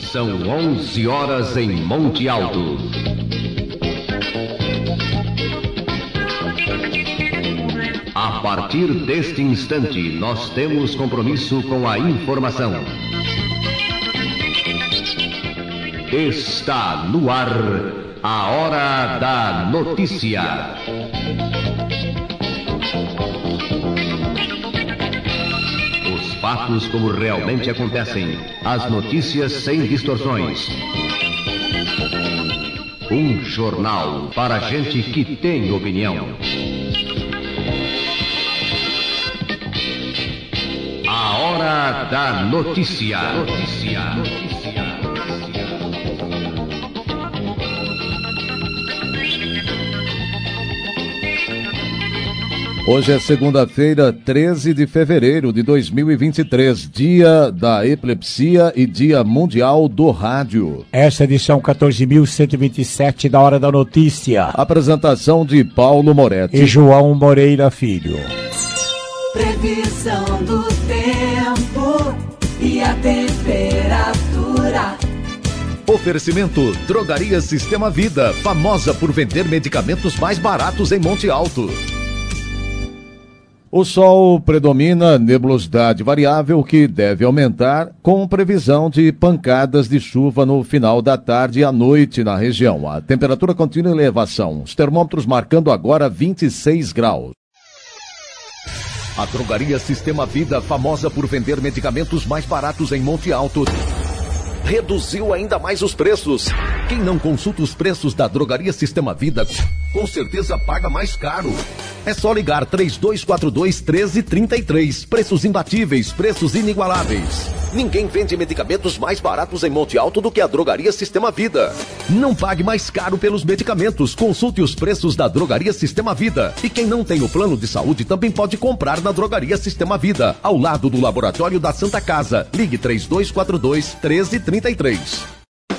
São 11 horas em Monte Alto. A partir deste instante, nós temos compromisso com a informação. Está no ar a Hora da Notícia. Os fatos como realmente acontecem, as notícias sem distorções. Um jornal para gente que tem opinião. A Hora da Notícia. Hoje é segunda-feira, 13 de fevereiro de 2023, dia da epilepsia e dia mundial do rádio. Esta edição 14.127 da Hora da Notícia. Apresentação de Paulo Moretti e João Moreira Filho. Previsão do tempo e a temperatura. Oferecimento Drogaria Sistema Vida, famosa por vender medicamentos mais baratos em Monte Alto. O sol predomina, nebulosidade variável que deve aumentar, com previsão de pancadas de chuva no final da tarde e à noite na região. A temperatura continua em elevação, os termômetros marcando agora 26 graus. A Drogaria Sistema Vida, famosa por vender medicamentos mais baratos em Monte Alto, reduziu ainda mais os preços. Quem não consulta os preços da Drogaria Sistema Vida, com certeza paga mais caro. É só ligar 3242-1333. Preços imbatíveis, preços inigualáveis. Ninguém vende medicamentos mais baratos em Monte Alto do que a Drogaria Sistema Vida. Não pague mais caro pelos medicamentos. Consulte os preços da Drogaria Sistema Vida. E quem não tem o plano de saúde também pode comprar na Drogaria Sistema Vida, ao lado do Laboratório da Santa Casa. Ligue 3242-1333.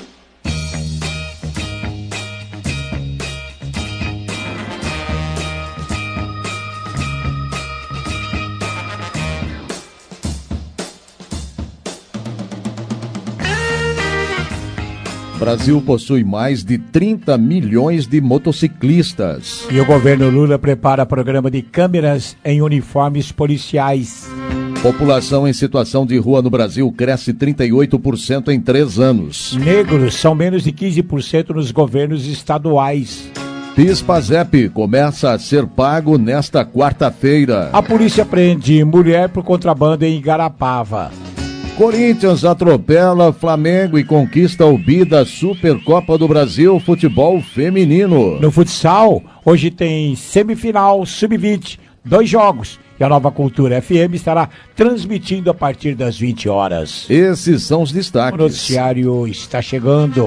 O Brasil possui mais de 30 milhões de motociclistas. E o governo Lula prepara programa de câmeras em uniformes policiais. População em situação de rua no Brasil cresce 38% em 3 anos. Negros são menos de 15% nos governos estaduais. PIS/PASEP começa a ser pago nesta quarta-feira. A polícia prende mulher por contrabando em Igarapava. Corinthians atropela Flamengo e conquista o bi da Supercopa do Brasil Futebol Feminino. No futsal, hoje tem semifinal sub-20, 2 jogos. E a Nova Cultura FM estará transmitindo a partir das 20 horas. Esses são os destaques. O noticiário está chegando.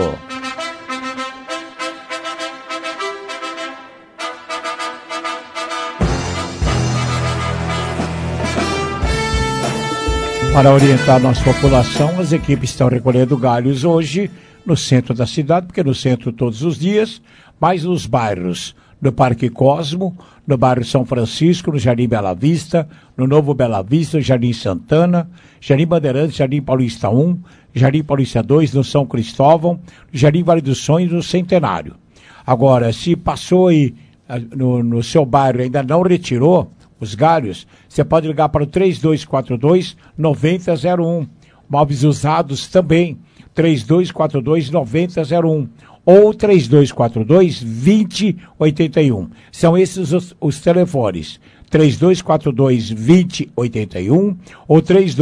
Para orientar a nossa população, as equipes estão recolhendo galhos hoje no centro da cidade, porque no centro todos os dias, mas nos bairros, no Parque Cosmo, no bairro São Francisco, no Jardim Bela Vista, no Novo Bela Vista, no Jardim Santana, Jardim Bandeirantes, Jardim Paulista 1, Jardim Paulista 2, no São Cristóvão, Jardim Vale dos Sonhos, no Centenário. Agora, se passou aí no seu bairro e ainda não retirou os galhos, você pode ligar para o 3242-9001. Móveis usados também, 3242-9001 ou 3242-2081. São esses os telefones, 3242-2081 ou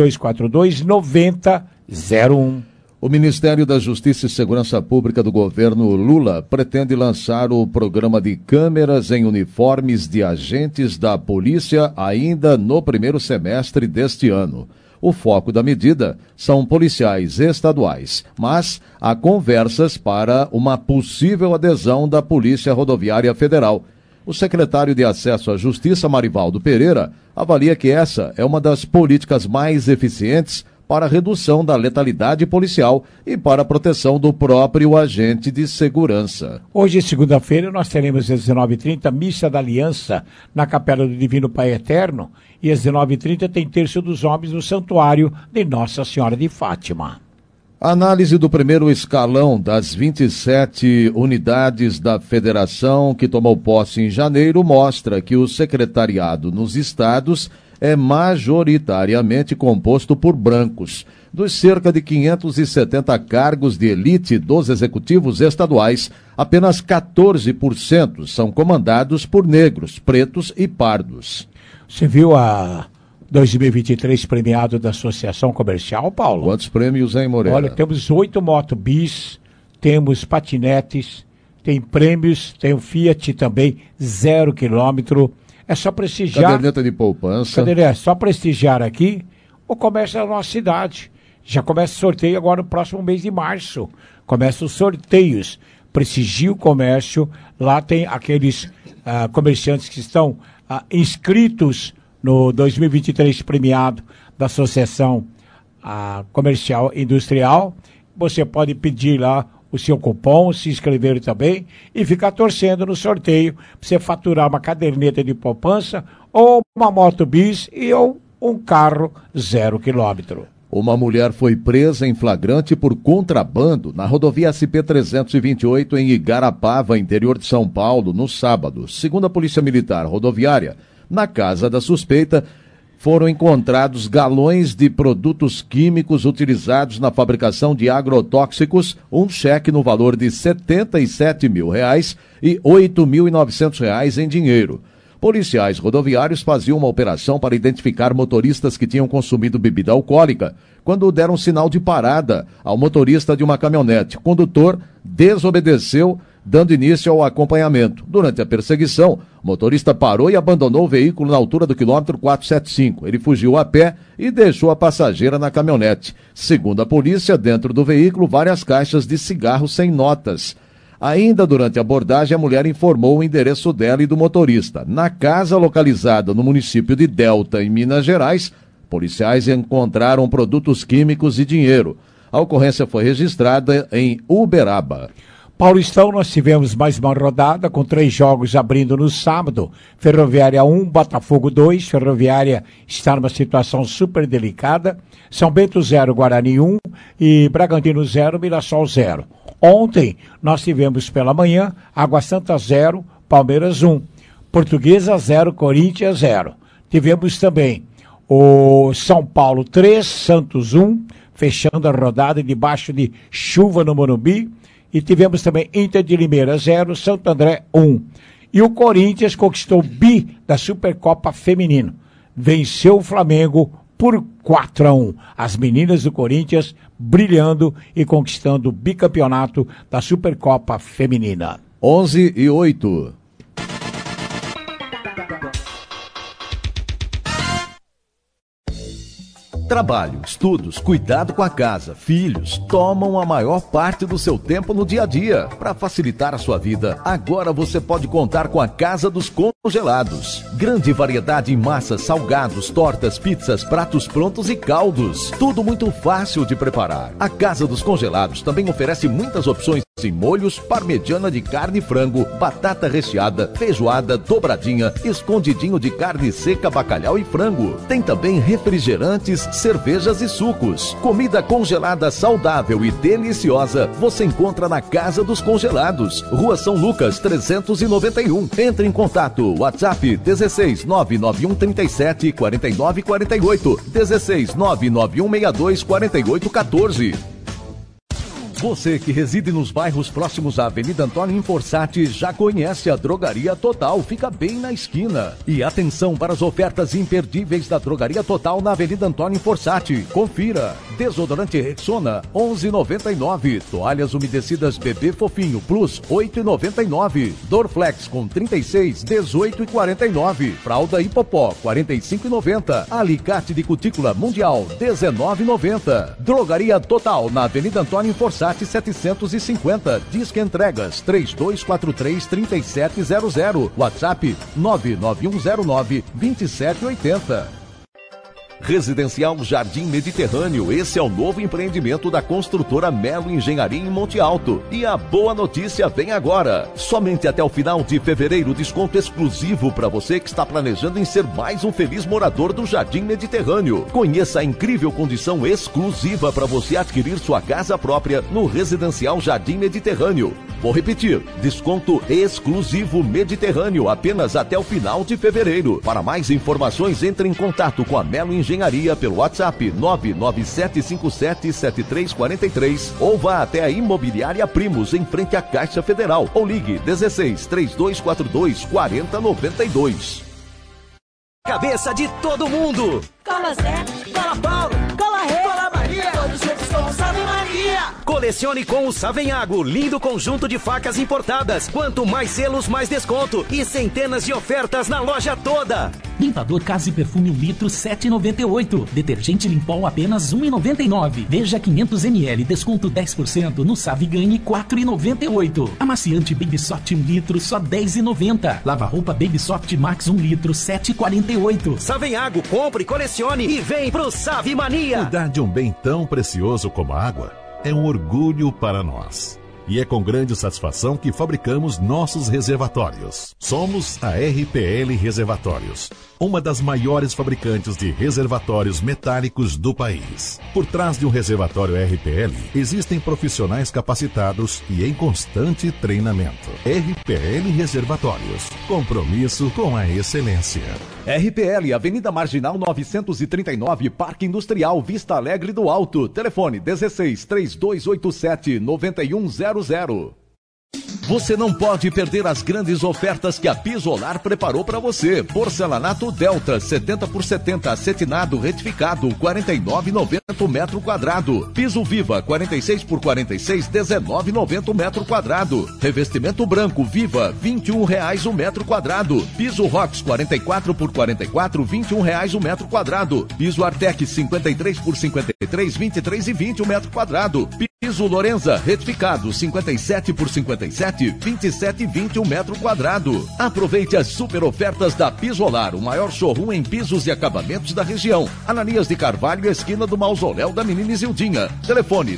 3242-9001. O Ministério da Justiça e Segurança Pública do governo Lula pretende lançar o programa de câmeras em uniformes de agentes da polícia ainda no primeiro semestre deste ano. O foco da medida são policiais estaduais, mas há conversas para uma possível adesão da Polícia Rodoviária Federal. O secretário de Acesso à Justiça, Marivaldo Pereira, avalia que essa é uma das políticas mais eficientes para a redução da letalidade policial e para a proteção do próprio agente de segurança. Hoje, segunda-feira, nós teremos às 19h30 Missa da Aliança na Capela do Divino Pai Eterno e às 19h30 tem Terço dos Homens no Santuário de Nossa Senhora de Fátima. A análise do primeiro escalão das 27 unidades da federação que tomou posse em janeiro mostra que o secretariado nos estados é majoritariamente composto por brancos. Dos cerca de 570 cargos de elite dos executivos estaduais, apenas 14% são comandados por negros, pretos e pardos. Você viu a 2023 premiado da Associação Comercial, Paulo? Quantos prêmios, hein, Moreira? Olha, temos 8 moto bis, temos patinetes, tem prêmios, tem o Fiat também, 0 quilômetro. É só prestigiar. Caderneta de poupança. É só prestigiar aqui o comércio da nossa cidade. Já começa o sorteio agora no próximo mês de março. Começam os sorteios. Prestigie o comércio. Lá tem aqueles comerciantes que estão inscritos no 2023 premiado da Associação Comercial Industrial. Você pode pedir lá o seu cupom, se inscrever também e ficar torcendo no sorteio para você faturar uma caderneta de poupança ou uma moto bis ou um carro 0 quilômetro. Uma mulher foi presa em flagrante por contrabando na rodovia SP-328 em Igarapava, interior de São Paulo, no sábado. Segundo a Polícia Militar Rodoviária, na casa da suspeita foram encontrados galões de produtos químicos utilizados na fabricação de agrotóxicos, um cheque no valor de R$ 77 mil e R$ 8.900 em dinheiro. Policiais rodoviários faziam uma operação para identificar motoristas que tinham consumido bebida alcoólica, quando deram sinal de parada ao motorista de uma caminhonete. O condutor desobedeceu, dando início ao acompanhamento. Durante a perseguição, o motorista parou e abandonou o veículo na altura do quilômetro 475. Ele fugiu a pé e deixou a passageira na caminhonete. Segundo a polícia, dentro do veículo, várias caixas de cigarro sem notas. Ainda durante a abordagem, a mulher informou o endereço dela e do motorista. Na casa localizada no município de Delta, em Minas Gerais, policiais encontraram produtos químicos e dinheiro. A ocorrência foi registrada em Uberaba. Paulistão, nós tivemos mais uma rodada com 3 jogos abrindo no sábado. Ferroviária 1, Botafogo 2. Ferroviária está numa situação super delicada. São Bento 0, Guarani 1 e Bragantino 0, Mirassol 0. Ontem nós tivemos pela manhã Água Santa 0, Palmeiras 1. Portuguesa 0, Corinthians 0. Tivemos também o São Paulo 3, Santos 1, fechando a rodada debaixo de chuva no Morumbi. E tivemos também Inter de Limeira 0, Santo André 1. E o Corinthians conquistou o bi da Supercopa Feminino. Venceu o Flamengo por 4-1. As meninas do Corinthians brilhando e conquistando o bicampeonato da Supercopa Feminina. 11:08. Trabalho, estudos, cuidado com a casa, filhos, tomam a maior parte do seu tempo no dia a dia. Para facilitar a sua vida, agora você pode contar com a Casa dos Congelados. Grande variedade em massas, salgados, tortas, pizzas, pratos prontos e caldos. Tudo muito fácil de preparar. A Casa dos Congelados também oferece muitas opções em molhos, parmegiana de carne e frango, batata recheada, feijoada, dobradinha, escondidinho de carne seca, bacalhau e frango. Tem também refrigerantes, cervejas e sucos. Comida congelada saudável e deliciosa você encontra na Casa dos Congelados, Rua São Lucas 391. Entre em contato, WhatsApp 16 991 37 49 48, 16 991 62 48 14. Você que reside nos bairros próximos à Avenida Antônio Inforsati já conhece a Drogaria Total, fica bem na esquina. E atenção para as ofertas imperdíveis da Drogaria Total na Avenida Antônio Inforsati. Confira. Desodorante Rexona, 11,99. Toalhas umedecidas Bebê Fofinho Plus, 8,99. Dorflex com 36, 18,49. Fralda Hipopó, 45,90. Alicate de cutícula Mundial, 19,90. Drogaria Total na Avenida Antônio Inforsati 750, Disque Entregas 3243-3700, WhatsApp 99109-2780. Residencial Jardim Mediterrâneo, esse é o novo empreendimento da construtora Melo Engenharia em Monte Alto. E a boa notícia vem agora. Somente até o final de fevereiro, desconto exclusivo para você que está planejando em ser mais um feliz morador do Jardim Mediterrâneo. Conheça a incrível condição exclusiva para você adquirir sua casa própria no Residencial Jardim Mediterrâneo. Vou repetir, desconto exclusivo Mediterrâneo, apenas até o final de fevereiro. Para mais informações, entre em contato com a Melo Engenharia pelo WhatsApp 997577343 ou vá até a Imobiliária Primos, em frente à Caixa Federal, ou ligue 16-3242-4092. Cabeça de todo mundo! Cola Zé, Cola Paulo, Cola Rei, Cola Maria, todos juntos com o Salve Maria. Colecione com o Savenhago, lindo conjunto de facas importadas. Quanto mais selos, mais desconto. E centenas de ofertas na loja toda. Limpador Casa e Perfume 1 litro, 7,98. Detergente Limpol apenas 1,99. Veja 500 ml, desconto 10% no Save Ganhe 4,98. Amaciante Baby Soft 1 litro, só 10,90. Lava-roupa Baby Soft Max 1 litro, 7,48. Savenhago, compre, colecione e vem pro Save Mania. Cuidar de um bem tão precioso como a água é um orgulho para nós. E é com grande satisfação que fabricamos nossos reservatórios. Somos a RPL Reservatórios, uma das maiores fabricantes de reservatórios metálicos do país. Por trás de um reservatório RPL, existem profissionais capacitados e em constante treinamento. RPL Reservatórios, compromisso com a excelência. RPL, Avenida Marginal 939, Parque Industrial Vista Alegre do Alto. Telefone 16-3287-9100. Você não pode perder as grandes ofertas que a Pisolar preparou para você. Porcelanato Delta 70x70 acetinado retificado, R$ 49,90 metro quadrado. Piso Viva 46x46, R$ 19,90 metro quadrado. Revestimento branco Viva, R$ 21,00 o metro quadrado. Piso Rox 44x44, R$ 21,00 o metro quadrado. Piso Artec 53x53, R$ 23,20 o metro quadrado. Piso Lorenza retificado 57x57, R$ 27,20 o metro quadrado. Aproveite as super ofertas da Pisolar, o maior showroom em pisos e acabamentos da região. Ananias de Carvalho, esquina do Mausoléu da Menina Isildinha. Telefone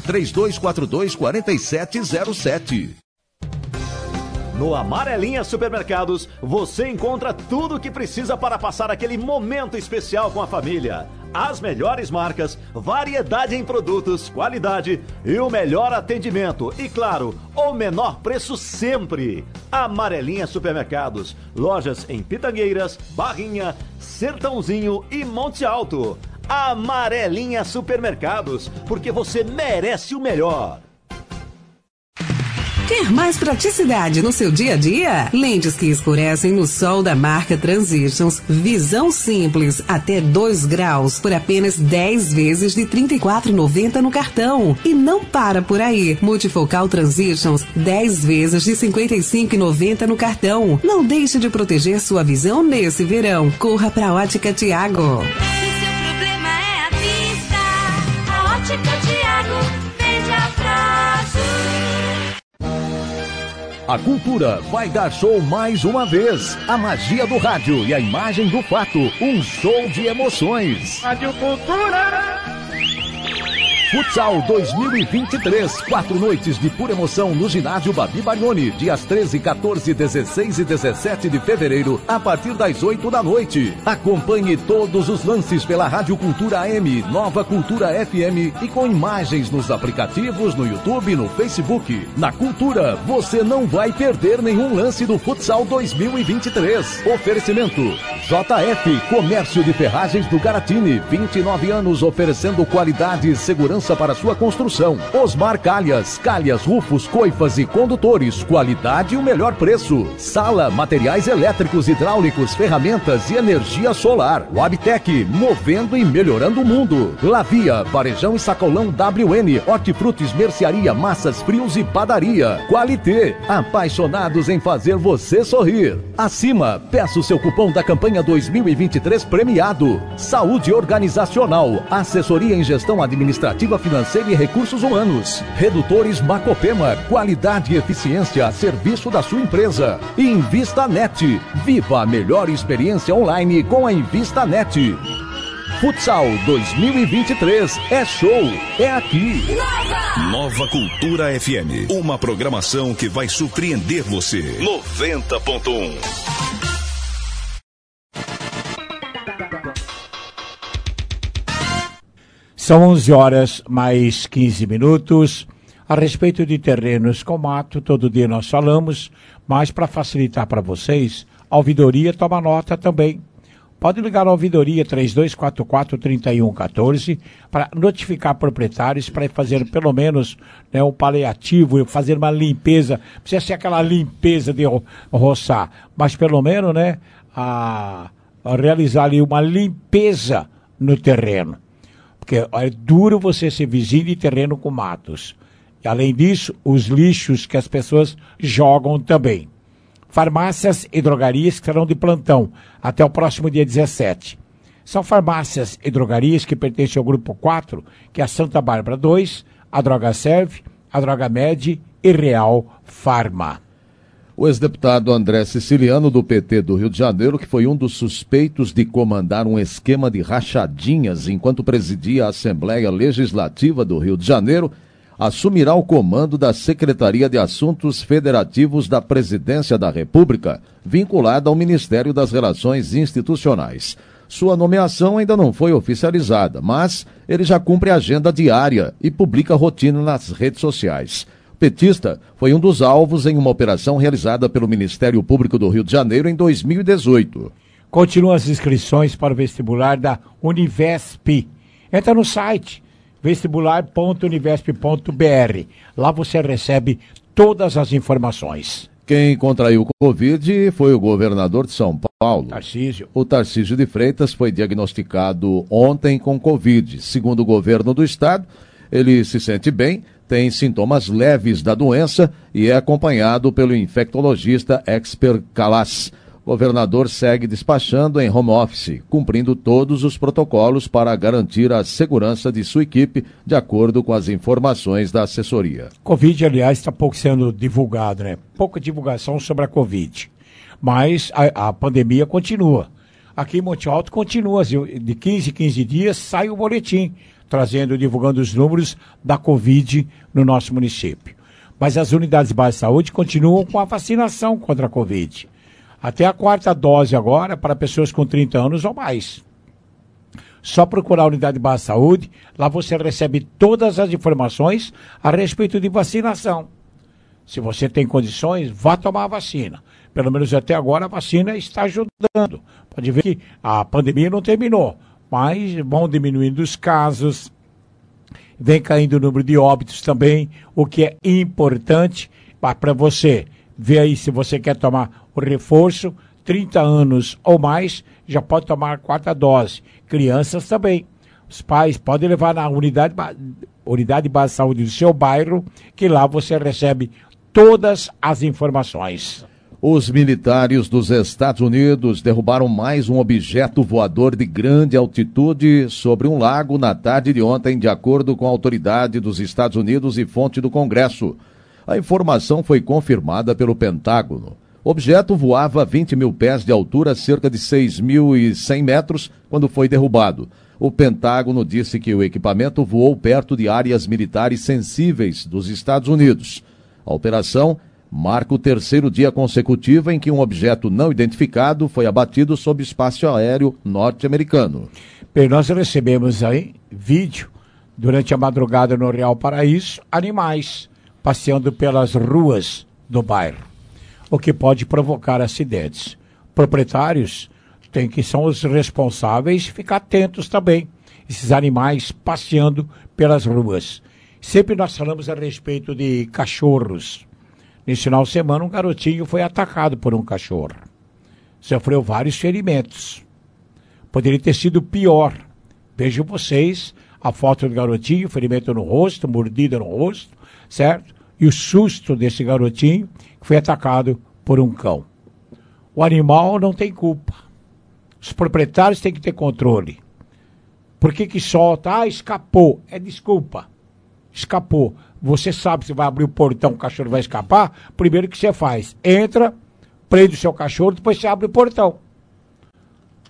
3242-4707. No Amarelinha Supermercados, você encontra tudo o que precisa para passar aquele momento especial com a família. As melhores marcas, variedade em produtos, qualidade e o melhor atendimento. E claro, o menor preço sempre. Amarelinha Supermercados. Lojas em Pitangueiras, Barrinha, Sertãozinho e Monte Alto. Amarelinha Supermercados, porque você merece o melhor. Quer mais praticidade no seu dia a dia? Lentes que escurecem no sol da marca Transitions. Visão simples, até 2 graus, por apenas 10 vezes de R$ 34,90 no cartão. E não para por aí. Multifocal Transitions, 10 vezes de R$ 55,90 no cartão. Não deixe de proteger sua visão nesse verão. Corra pra Ótica Tiago. Se seu problema é a vista, a Ótica Tiago vende atraso. A Cultura vai dar show mais uma vez. A magia do rádio e a imagem do fato. Um show de emoções. Rádio Cultura. Futsal 2023, 4 noites de pura emoção no ginásio Babi Barioni, dias 13, 14, 16 e 17 de fevereiro, a partir das 8 da noite. Acompanhe todos os lances pela Rádio Cultura AM, Nova Cultura FM e com imagens nos aplicativos, no YouTube e no Facebook. Na Cultura, você não vai perder nenhum lance do Futsal 2023. Oferecimento JF, Comércio de Ferragens do Garatini, 29 anos oferecendo qualidade e segurança para sua construção. Osmar Calhas, calhas, rufos, coifas e condutores, qualidade e o melhor preço. Sala, materiais elétricos, hidráulicos, ferramentas e energia solar. Wabtec, movendo e melhorando o mundo. Lavia, varejão e sacolão WN, hortifrutis, mercearia, massas, frios e padaria. Qualité, apaixonados em fazer você sorrir. Acima, peça o seu cupom da campanha 2023 premiado. Saúde organizacional, assessoria em gestão administrativa, financeira e recursos humanos. Redutores Macopema, qualidade e eficiência a serviço da sua empresa. InvistaNet, viva a melhor experiência online com a InvistaNet. Futsal 2023 é show, é aqui. Nova Cultura FM, uma programação que vai surpreender você. 90.1. São 11 horas mais 15 minutos. A respeito de terrenos com mato, todo dia nós falamos, mas para facilitar para vocês, a ouvidoria toma nota também. Pode ligar à ouvidoria 3244-3114 para notificar proprietários para fazer pelo menos, né, um paliativo, fazer uma limpeza. Não precisa ser aquela limpeza de roçar, mas pelo menos, né, a realizar ali uma limpeza no terreno. Porque é duro você ser vizinho de terreno com matos. E, além disso, os lixos que as pessoas jogam também. Farmácias e drogarias que serão de plantão até o próximo dia 17. São farmácias e drogarias que pertencem ao grupo 4, que é a Santa Bárbara 2, a Droga Serve, a Droga Med e Real Farma. O ex-deputado André Siciliano, do PT do Rio de Janeiro, que foi um dos suspeitos de comandar um esquema de rachadinhas enquanto presidia a Assembleia Legislativa do Rio de Janeiro, assumirá o comando da Secretaria de Assuntos Federativos da Presidência da República, vinculada ao Ministério das Relações Institucionais. Sua nomeação ainda não foi oficializada, mas ele já cumpre a agenda diária e publica rotina nas redes sociais. O petista foi um dos alvos em uma operação realizada pelo Ministério Público do Rio de Janeiro em 2018. Continuam as inscrições para o vestibular da Univesp. Entra no site vestibular.univesp.br. Lá você recebe todas as informações. Quem contraiu Covid foi o governador de São Paulo. Tarcísio. O Tarcísio de Freitas foi diagnosticado ontem com Covid. Segundo o governo do estado, ele se sente bem, tem sintomas leves da doença e é acompanhado pelo infectologista Expert Calas. O governador segue despachando em home office, cumprindo todos os protocolos para garantir a segurança de sua equipe, de acordo com as informações da assessoria. Covid, aliás, está pouco sendo divulgado, né? Pouca divulgação sobre a Covid. Mas a pandemia continua. Aqui em Monte Alto continua, de 15 em 15 dias sai o boletim, divulgando os números da Covid no nosso município. Mas as unidades básicas de saúde continuam com a vacinação contra a Covid. Até a 4ª dose agora para pessoas com 30 anos ou mais. Só procurar a unidade básica de saúde, lá você recebe todas as informações a respeito de vacinação. Se você tem condições, vá tomar a vacina. Pelo menos até agora a vacina está ajudando. Pode ver que a pandemia não terminou, mas vão diminuindo os casos, vem caindo o número de óbitos também, o que é importante para você. Vê aí se você quer tomar o reforço, 30 anos ou mais, já pode tomar a 4ª dose. Crianças também. Os pais podem levar na unidade básica de saúde do seu bairro, que lá você recebe todas as informações. Os militares dos Estados Unidos derrubaram mais um objeto voador de grande altitude sobre um lago na tarde de ontem, de acordo com a autoridade dos Estados Unidos e fonte do Congresso. A informação foi confirmada pelo Pentágono. O objeto voava a 20 mil pés de altura, cerca de 6.100 metros, quando foi derrubado. O Pentágono disse que o equipamento voou perto de áreas militares sensíveis dos Estados Unidos. A operação marca o 3º dia consecutivo em que um objeto não identificado foi abatido sob o espaço aéreo norte-americano. Bem, nós recebemos aí vídeo durante a madrugada no Real Paraíso, animais passeando pelas ruas do bairro, o que pode provocar acidentes. Proprietários são os responsáveis ficar atentos também, esses animais passeando pelas ruas. Sempre nós falamos a respeito de cachorros. Nesse final de semana, um garotinho foi atacado por um cachorro. Sofreu vários ferimentos. Poderia ter sido pior. Vejam vocês a foto do garotinho, ferimento no rosto, mordida no rosto, certo? E o susto desse garotinho que foi atacado por um cão. O animal não tem culpa. Os proprietários têm que ter controle. Por que solta? Ah, escapou. É desculpa. Escapou. Você sabe se vai abrir o portão, o cachorro vai escapar? Primeiro que você faz, entra, prende o seu cachorro, depois você abre o portão.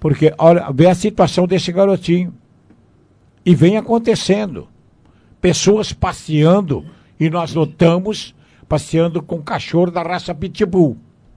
Porque, olha, vê a situação desse garotinho. E vem acontecendo. Pessoas passeando, e nós notamos, passeando com cachorro da raça Pitbull.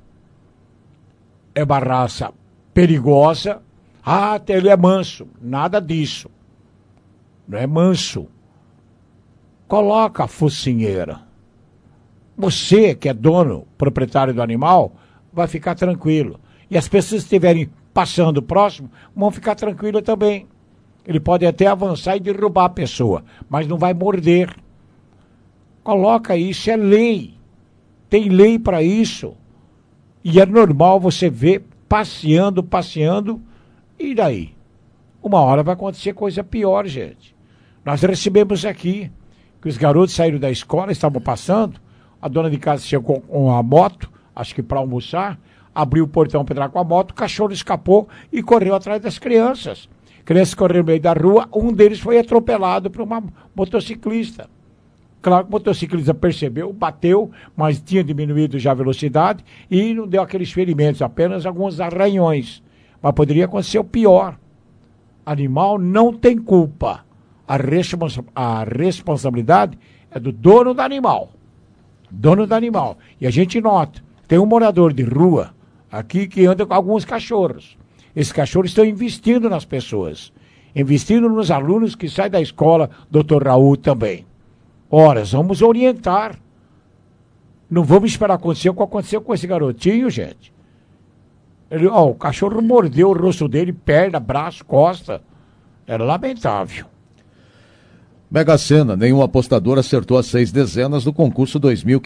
É uma raça perigosa. Ah, ele é manso. Nada disso. Não é manso. Coloca a focinheira. Você, que é dono, proprietário do animal, vai ficar tranquilo. E as pessoas que estiverem passando próximo, vão ficar tranquilas também. Ele pode até avançar e derrubar a pessoa, mas não vai morder. Coloca isso, é lei. Tem lei para isso. E é normal você ver passeando, e daí? Uma hora vai acontecer coisa pior, gente. Nós recebemos aqui que os garotos saíram da escola, estavam passando, a dona de casa chegou com a moto, acho que para almoçar, abriu o portão para entrar com a moto, o cachorro escapou e correu atrás das crianças. Crianças correram no meio da rua, um deles foi atropelado por uma motociclista. Claro que o motociclista percebeu, bateu, mas tinha diminuído já a velocidade e não deu aqueles ferimentos, apenas alguns arranhões. Mas poderia acontecer o pior. Animal não tem culpa. A responsabilidade é do dono do animal. Dono do animal. E a gente nota, tem um morador de rua aqui que anda com alguns cachorros. Esses cachorros estão investindo nas pessoas. Investindo nos alunos que saem da escola, Dr. Raul também. Ora, vamos orientar. Não vamos esperar acontecer o que aconteceu com esse garotinho, gente. O cachorro mordeu o rosto dele, perna, braço, costa. Era lamentável. Mega Sena, nenhum apostador acertou as 6 dezenas do concurso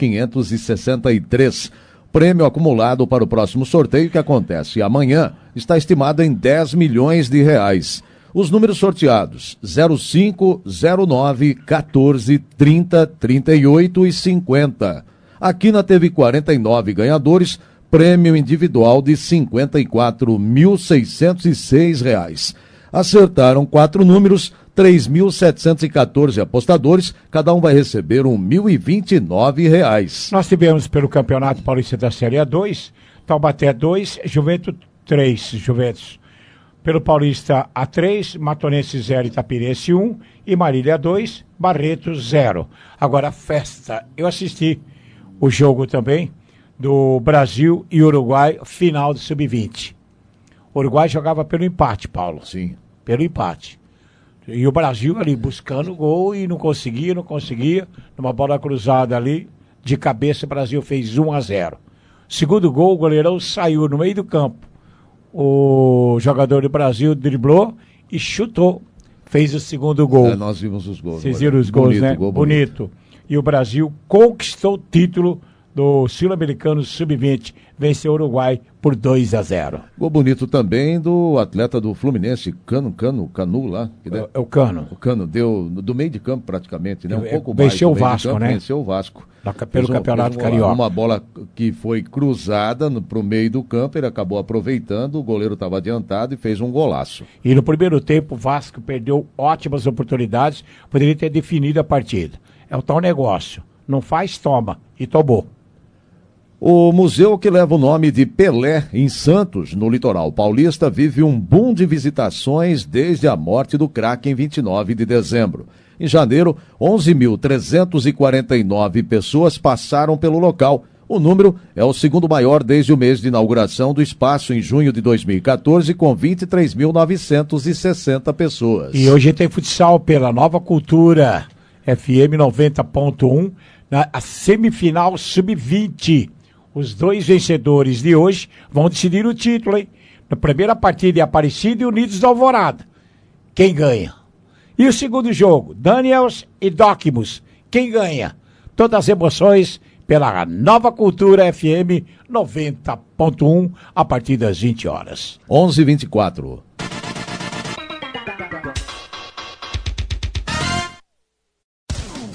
2563. Prêmio acumulado para o próximo sorteio, que acontece amanhã, está estimado em 10 milhões de reais. Os números sorteados: 05, 09, 14, 30, 38 e 50. A Quina teve 49 ganhadores, prêmio individual de R$ 54.606. Acertaram 4 números, 3.714 apostadores, cada um vai receber R$ 1.029. Nós tivemos pelo Campeonato Paulista da Série A2, Taubaté 2, Juventus 3, Juventus. Pelo Paulista A3, Matonense 0, Itapirense 1 e Marília 2, Barreto 0. Agora, festa. Eu assisti o jogo também do Brasil e Uruguai, final do Sub-20. O Uruguai jogava pelo empate, Paulo. Sim. Pelo empate. E o Brasil ali buscando gol e não conseguia. Numa bola cruzada ali, de cabeça, o Brasil fez 1-0. Segundo gol, o goleirão saiu no meio do campo. O jogador do Brasil driblou e chutou. Fez o segundo gol. Nós vimos os gols. Vocês viram os gols, bonito, né? Gol bonito. E o Brasil conquistou o título do Sul-Americano Sub-20. Venceu o Uruguai por 2-0. Gol bonito também do atleta do Fluminense, Canu lá. É o Cano. O Cano deu do meio de campo praticamente, né? Um pouco mais. Venceu o Vasco, campo, né? Venceu o Vasco. Pelo Campeonato Carioca. Uma bola que foi cruzada pro meio do campo, ele acabou aproveitando, o goleiro estava adiantado e fez um golaço. E no primeiro tempo o Vasco perdeu ótimas oportunidades, poderia ter definido a partida. É o tal negócio. Não faz, toma. E tomou. O museu que leva o nome de Pelé, em Santos, no litoral paulista, vive um boom de visitações desde a morte do craque em 29 de dezembro. Em janeiro, 11.349 pessoas passaram pelo local. O número é o segundo maior desde o mês de inauguração do espaço em junho de 2014, com 23.960 pessoas. E hoje tem futsal pela Nova Cultura, FM 90.1, a semifinal Sub-20. Os 2 vencedores de hoje vão decidir o título, hein? Na primeira partida é Aparecida e Unidos da Alvorada. Quem ganha? E o segundo jogo, Daniels e Docmus. Quem ganha? Todas as emoções pela Nova Cultura FM 90.1 a partir das 20 horas. 11h24.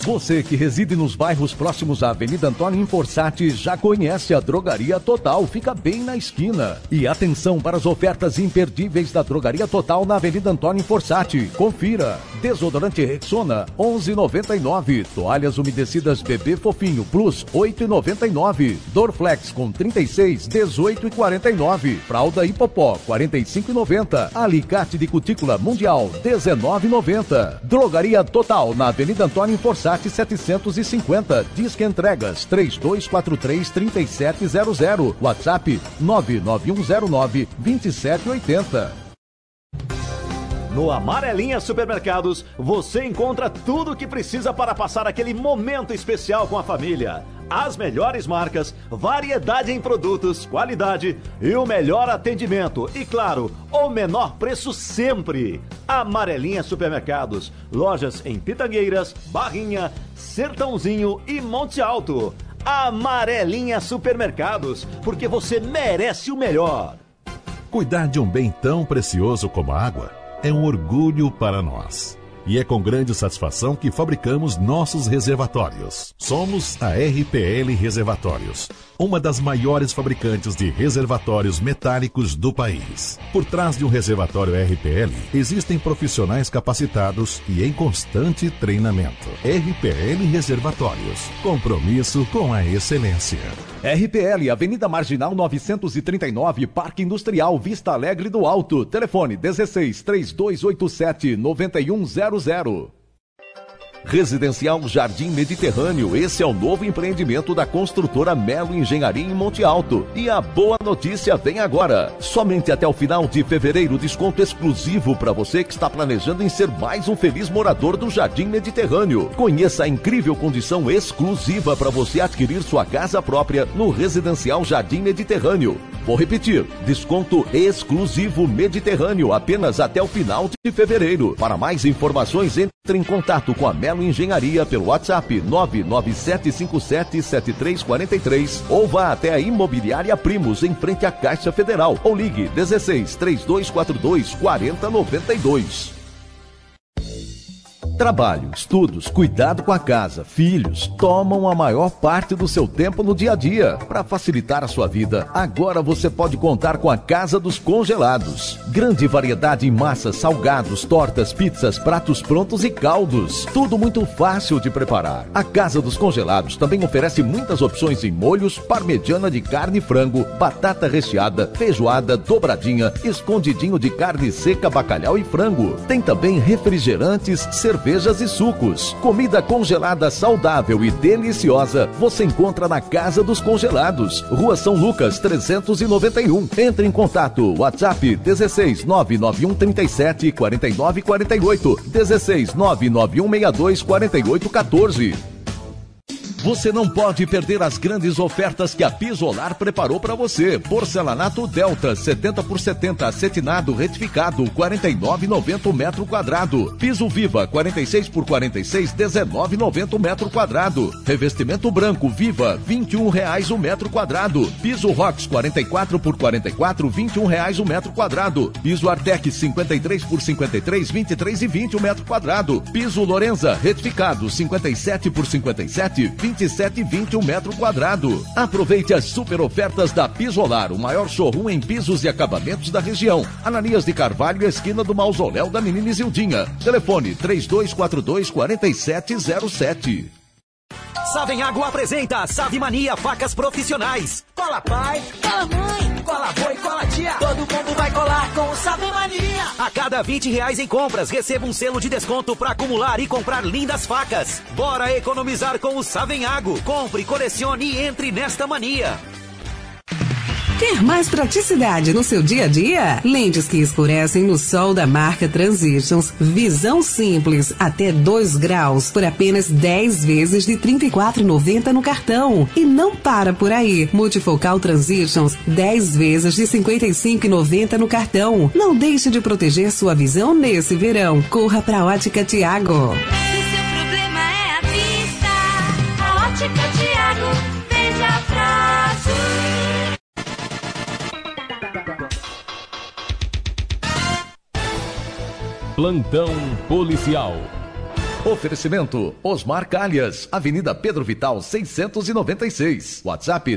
Você que reside nos bairros próximos à Avenida Antônio Inforçati já conhece a Drogaria Total, fica bem na esquina. E atenção para as ofertas imperdíveis da Drogaria Total na Avenida Antônio Inforçati. Confira. Desodorante Rexona, 11,99. Toalhas umedecidas Bebê Fofinho Plus, 8,99. Dorflex com 36, 18,49. Fralda Hipopó, 45,90. Alicate de cutícula Mundial, 19,90. Drogaria Total na Avenida Antônio Inforçati 750. Disque entregas 3243-3700. WhatsApp 99109-2780. No Amarelinha Supermercados, você encontra tudo o que precisa para passar aquele momento especial com a família. As melhores marcas, variedade em produtos, qualidade e o melhor atendimento. E claro, o menor preço sempre. Amarelinha Supermercados, lojas em Pitangueiras, Barrinha, Sertãozinho e Monte Alto. Amarelinha Supermercados, porque você merece o melhor. Cuidar de um bem tão precioso como a água é um orgulho para nós. E é com grande satisfação que fabricamos nossos reservatórios. Somos a RPL Reservatórios, uma das maiores fabricantes de reservatórios metálicos do país. Por trás de um reservatório RPL, existem profissionais capacitados e em constante treinamento. RPL Reservatórios, compromisso com a excelência. RPL, Avenida Marginal 939, Parque Industrial, Vista Alegre do Alto. Telefone 16-3287-9100. Residencial Jardim Mediterrâneo, esse é o novo empreendimento da construtora Melo Engenharia em Monte Alto. E a boa notícia vem agora. Somente até o final de fevereiro, desconto exclusivo para você que está planejando em ser mais um feliz morador do Jardim Mediterrâneo. Conheça a incrível condição exclusiva para você adquirir sua casa própria no Residencial Jardim Mediterrâneo. Vou repetir, desconto exclusivo Mediterrâneo, apenas até o final de fevereiro. Para mais informações, entre em contato com a Melo Engenharia pelo WhatsApp 997577343 ou vá até a Imobiliária Primos, em frente à Caixa Federal, ou ligue 16-3242-4092. Trabalho, estudos, cuidado com a casa, filhos, tomam a maior parte do seu tempo no dia a dia. Para facilitar a sua vida, agora você pode contar com a Casa dos Congelados. Grande variedade em massas, salgados, tortas, pizzas, pratos prontos e caldos. Tudo muito fácil de preparar. A Casa dos Congelados também oferece muitas opções em molhos, parmegiana de carne e frango, batata recheada, feijoada, dobradinha, escondidinho de carne seca, bacalhau e frango. Tem também refrigerantes, cervejas e sucos. Comida congelada saudável e deliciosa você encontra na Casa dos Congelados, Rua São Lucas 391. Entre em contato, WhatsApp 16-99137-4948, 16-99162-4814. Você não pode perder as grandes ofertas que a Pisolar preparou para você. Porcelanato Delta 70x70 acetinado retificado, R$ 49,90 o metro quadrado. Piso Viva 46x46, R$ 19,90 o metro quadrado. Revestimento branco Viva, R$ 21,00 o metro quadrado. Piso Rox 44x44, R$ 21,00 o metro quadrado. Piso Artec 53x53, R$ 23,20 o metro quadrado. Piso Lorenza retificado 57x57, R$ 27,20 o metro quadrado. Aproveite as super ofertas da Pisolar, o maior showroom em pisos e acabamentos da região. Ananias de Carvalho, esquina do Mausoléu da Menina Isildinha. Telefone 3242-4707. Savenhago apresenta Save Mania Facas Profissionais. Cola pai, cola mãe, cola avô e cola tia. Todo mundo vai colar com o Save Mania. A cada R$20 em compras, receba um selo de desconto para acumular e comprar lindas facas. Bora economizar com o Savenhago. Compre, colecione e entre nesta mania. Quer mais praticidade no seu dia a dia? Lentes que escurecem no sol da marca Transitions. Visão simples, até 2 graus, por apenas 10 vezes de R$ 34,90 no cartão. E não para por aí. Multifocal Transitions, 10 vezes de R$ 55,90 no cartão. Não deixe de proteger sua visão nesse verão. Corra pra Ótica Tiago. Se seu problema é a vista, a Ótica Tiago vende a prazo. Plantão policial. Oferecimento Osmar Calhas, Avenida Pedro Vital 696. WhatsApp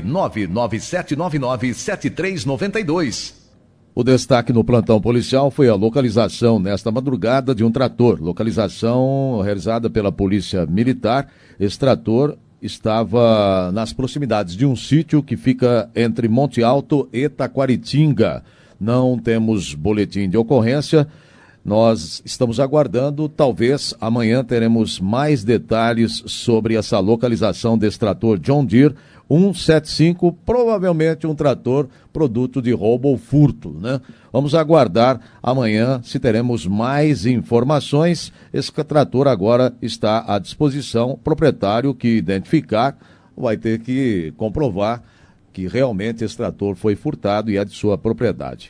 997997392. O destaque no plantão policial foi a localização nesta madrugada de um trator. Localização realizada pela Polícia Militar. Esse trator estava nas proximidades de um sítio que fica entre Monte Alto e Taquaritinga. Não temos boletim de ocorrência. Nós estamos aguardando, talvez amanhã teremos mais detalhes sobre essa localização desse trator John Deere 175, provavelmente um trator produto de roubo ou furto, né? Vamos aguardar amanhã se teremos mais informações. Esse trator agora está à disposição. O proprietário que identificar vai ter que comprovar que realmente esse trator foi furtado e é de sua propriedade.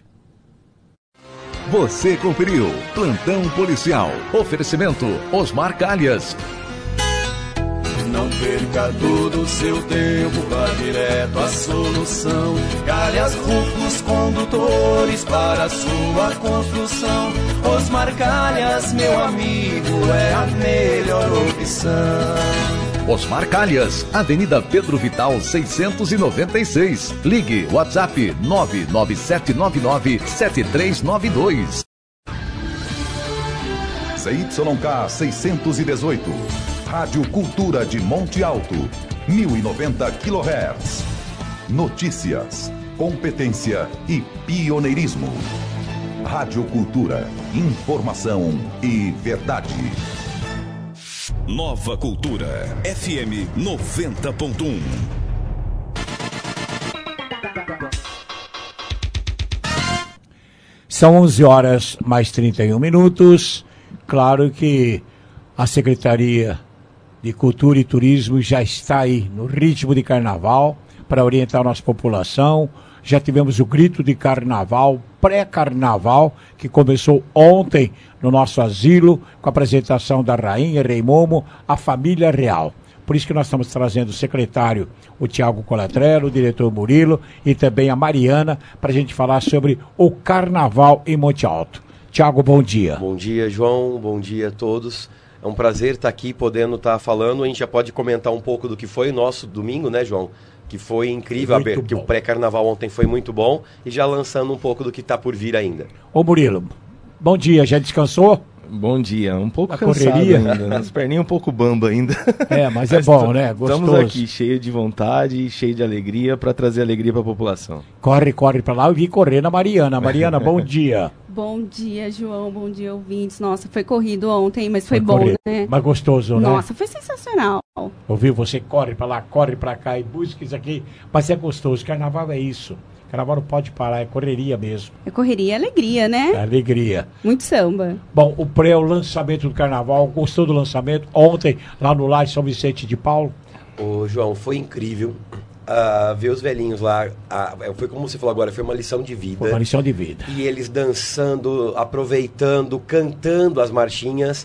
Você conferiu Plantão Policial. Oferecimento Osmar Calhas. Não perca todo o seu tempo, vá direto à solução. Calhas Rufos Condutores para a sua construção. Osmar Calhas, meu amigo, é a melhor opção. Osmar Calhas, Avenida Pedro Vital 696. Ligue WhatsApp 997997392. CYK 618. Rádio Cultura de Monte Alto, 1090 kHz. Notícias, competência e pioneirismo. Rádio Cultura, informação e verdade. Nova Cultura, FM 90.1. São 11 horas mais 31 minutos. Claro que a Secretaria de Cultura e Turismo já está aí no ritmo de carnaval para orientar a nossa população. Já tivemos o grito de carnaval, pré-carnaval, que começou ontem no nosso asilo, com a apresentação da Rainha Rei Momo, a família real. Por isso que nós estamos trazendo o secretário, o Tiago Colatrello, o diretor Murilo e também a Mariana, para a gente falar sobre o carnaval em Monte Alto. Tiago, bom dia. Bom dia, João. Bom dia a todos. É um prazer estar aqui, podendo estar falando. A gente já pode comentar um pouco do que foi o nosso domingo, né, João? Que foi incrível, que o pré-carnaval ontem foi muito bom, e já lançando um pouco do que está por vir ainda. Ô Murilo, bom dia, já descansou? Bom dia, um pouco a cansado correria ainda, nas perninhas um pouco bamba ainda. É, mas é bom, né? Gostoso. Estamos aqui cheio de vontade, cheio de alegria para trazer alegria para a população. Corre para lá, eu vi correr na Mariana. Mariana, bom dia. Bom dia, João, bom dia, ouvintes. Nossa, foi corrido ontem, mas foi bom, né? Mas gostoso, né? Nossa, foi sensacional. Ouviu? Você corre para lá, corre para cá e busca isso aqui, mas é gostoso. Carnaval é isso. Carnaval não pode parar, é correria mesmo. É correria e alegria, né? É alegria. Muito samba. Bom, o lançamento do carnaval, gostou do lançamento? Ontem, lá no Lar São Vicente de Paulo? Ô, João, foi incrível ver os velhinhos lá. Foi como você falou agora, foi uma lição de vida. Foi uma lição de vida. E eles dançando, aproveitando, cantando as marchinhas.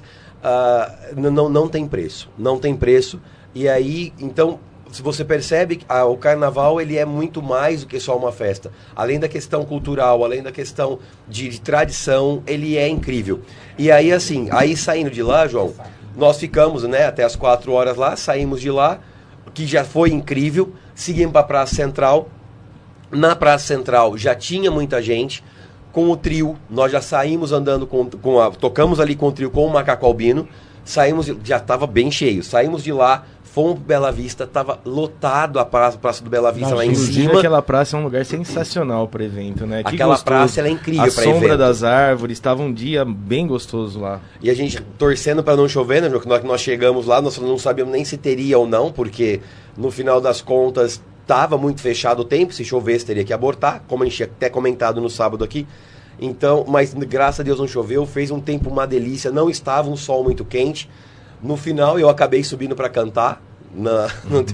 Não tem preço. Não tem preço. E aí, então, se você percebe que o carnaval ele é muito mais do que só uma festa. Além da questão cultural, além da questão de tradição, ele é incrível. E aí, assim, saindo de lá, João, nós ficamos, né, até as 4 horas lá, saímos de lá, que já foi incrível, seguimos para a Praça Central. Na Praça Central já tinha muita gente. Com o trio, nós já saímos andando tocamos ali com o trio com o Macaco Albino, já estava bem cheio, saímos de lá, fomos para Bela Vista, estava lotado a praça do Bela Vista lá em cima. Aquela praça é um lugar sensacional para evento, né? Aquela praça ela é incrível para evento. A sombra das árvores, estava um dia bem gostoso lá. E a gente torcendo para não chover, né? Nós chegamos lá, nós não sabíamos nem se teria ou não, porque no final das contas estava muito fechado o tempo, se chovesse teria que abortar, como a gente tinha até comentado no sábado aqui. Então, mas graças a Deus não choveu, fez um tempo uma delícia, não estava um sol muito quente. No final eu acabei subindo para cantar, não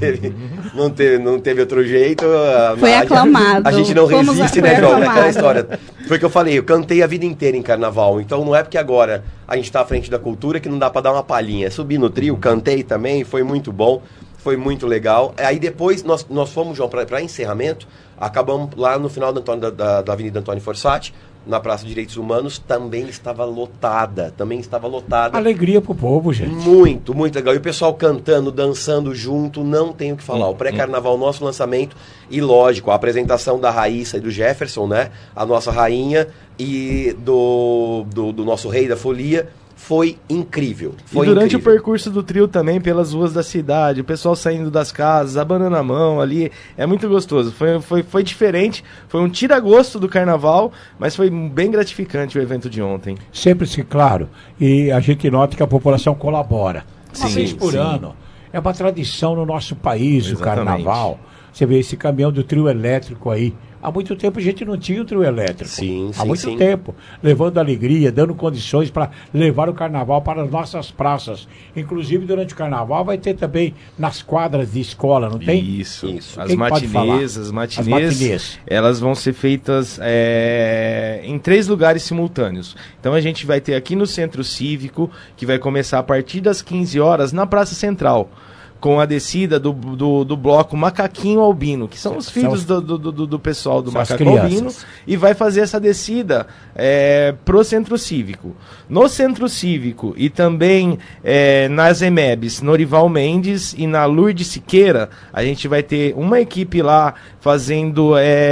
teve outro jeito. Foi aclamado. A gente não resiste, né, João? Aquela história. Foi o que eu falei, eu cantei a vida inteira em carnaval, então não é porque agora a gente está à frente da cultura que não dá para dar uma palhinha. Subi no trio, cantei também, foi muito bom, foi muito legal. Aí depois nós fomos, João, para encerramento, acabamos lá no final da Avenida Antônio Fossati, na Praça de Direitos Humanos, também estava lotada. Alegria pro povo, gente. Muito, muito legal. E o pessoal cantando, dançando junto, não tenho o que falar. O pré-carnaval, nosso lançamento, e lógico, a apresentação da Raíssa e do Jefferson, né? A nossa rainha, e do nosso rei da folia. Foi incrível. E durante o percurso do trio também, pelas ruas da cidade, o pessoal saindo das casas, abanando a mão ali, é muito gostoso. Foi diferente, foi um tira-gosto do carnaval, mas foi bem gratificante o evento de ontem. Sempre, claro, e a gente nota que a população colabora. Uma vez por ano. É uma tradição no nosso país, o carnaval. Você vê esse caminhão do trio elétrico aí. Há muito tempo a gente não tinha o trio elétrico. Há muito tempo. Levando alegria, dando condições para levar o carnaval para as nossas praças. Inclusive, durante o carnaval vai ter também nas quadras de escola, não tem? Isso. As matinês, elas vão ser feitas em 3 lugares simultâneos. Então a gente vai ter aqui no Centro Cívico, que vai começar a partir das 15 horas, na Praça Central, com a descida do bloco Macaquinho Albino, que são os filhos do pessoal do Macaco Albino, e vai fazer essa descida pro Centro Cívico. No Centro Cívico e também nas EMEBs, Norival Mendes e na Lourdes Siqueira, a gente vai ter uma equipe lá fazendo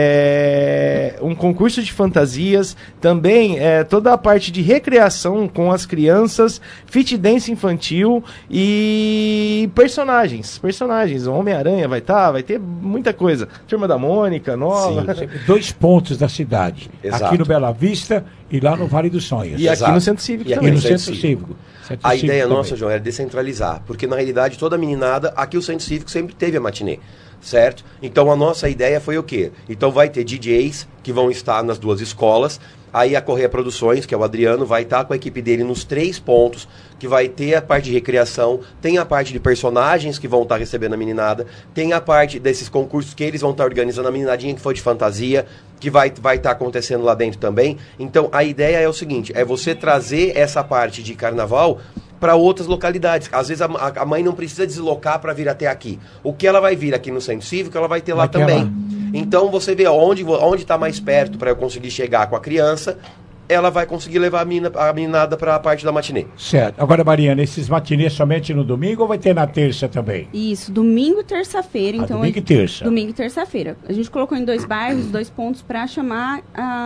um concurso de fantasias, também toda a parte de recreação com as crianças, fit dance infantil e personagens, o Homem-Aranha vai ter muita coisa, Turma da Mônica, nova. 2 pontos da cidade, aqui no Bela Vista e lá no Vale dos Sonhos. E aqui no Centro Cívico também. E no Centro Cívico. A ideia nossa, João, é descentralizar, porque na realidade toda a meninada, aqui o Centro Cívico sempre teve a matinê, certo? Então a nossa ideia foi o quê? Então vai ter DJs que vão estar nas 2 escolas, aí a Correia Produções, que é o Adriano, vai estar com a equipe dele nos 3 pontos, que vai ter a parte de recreação, tem a parte de personagens que vão estar recebendo a meninada, tem a parte desses concursos que eles vão estar organizando, a meninadinha que for de fantasia, que vai estar acontecendo lá dentro também. Então a ideia é o seguinte, é você trazer essa parte de carnaval para outras localidades. Às vezes a mãe não precisa deslocar para vir até aqui. O que ela vai vir aqui no Centro Cívico, ela vai ter lá também. Então você vê onde está mais perto para eu conseguir chegar com a criança, ela vai conseguir levar a meninada para a parte da matinê. Certo. Agora, Mariana, esses matinês somente no domingo ou vai ter na terça também? Isso, domingo e terça-feira. Então, domingo e terça. Domingo e terça-feira. A gente colocou em 2 bairros, 2 pontos para chamar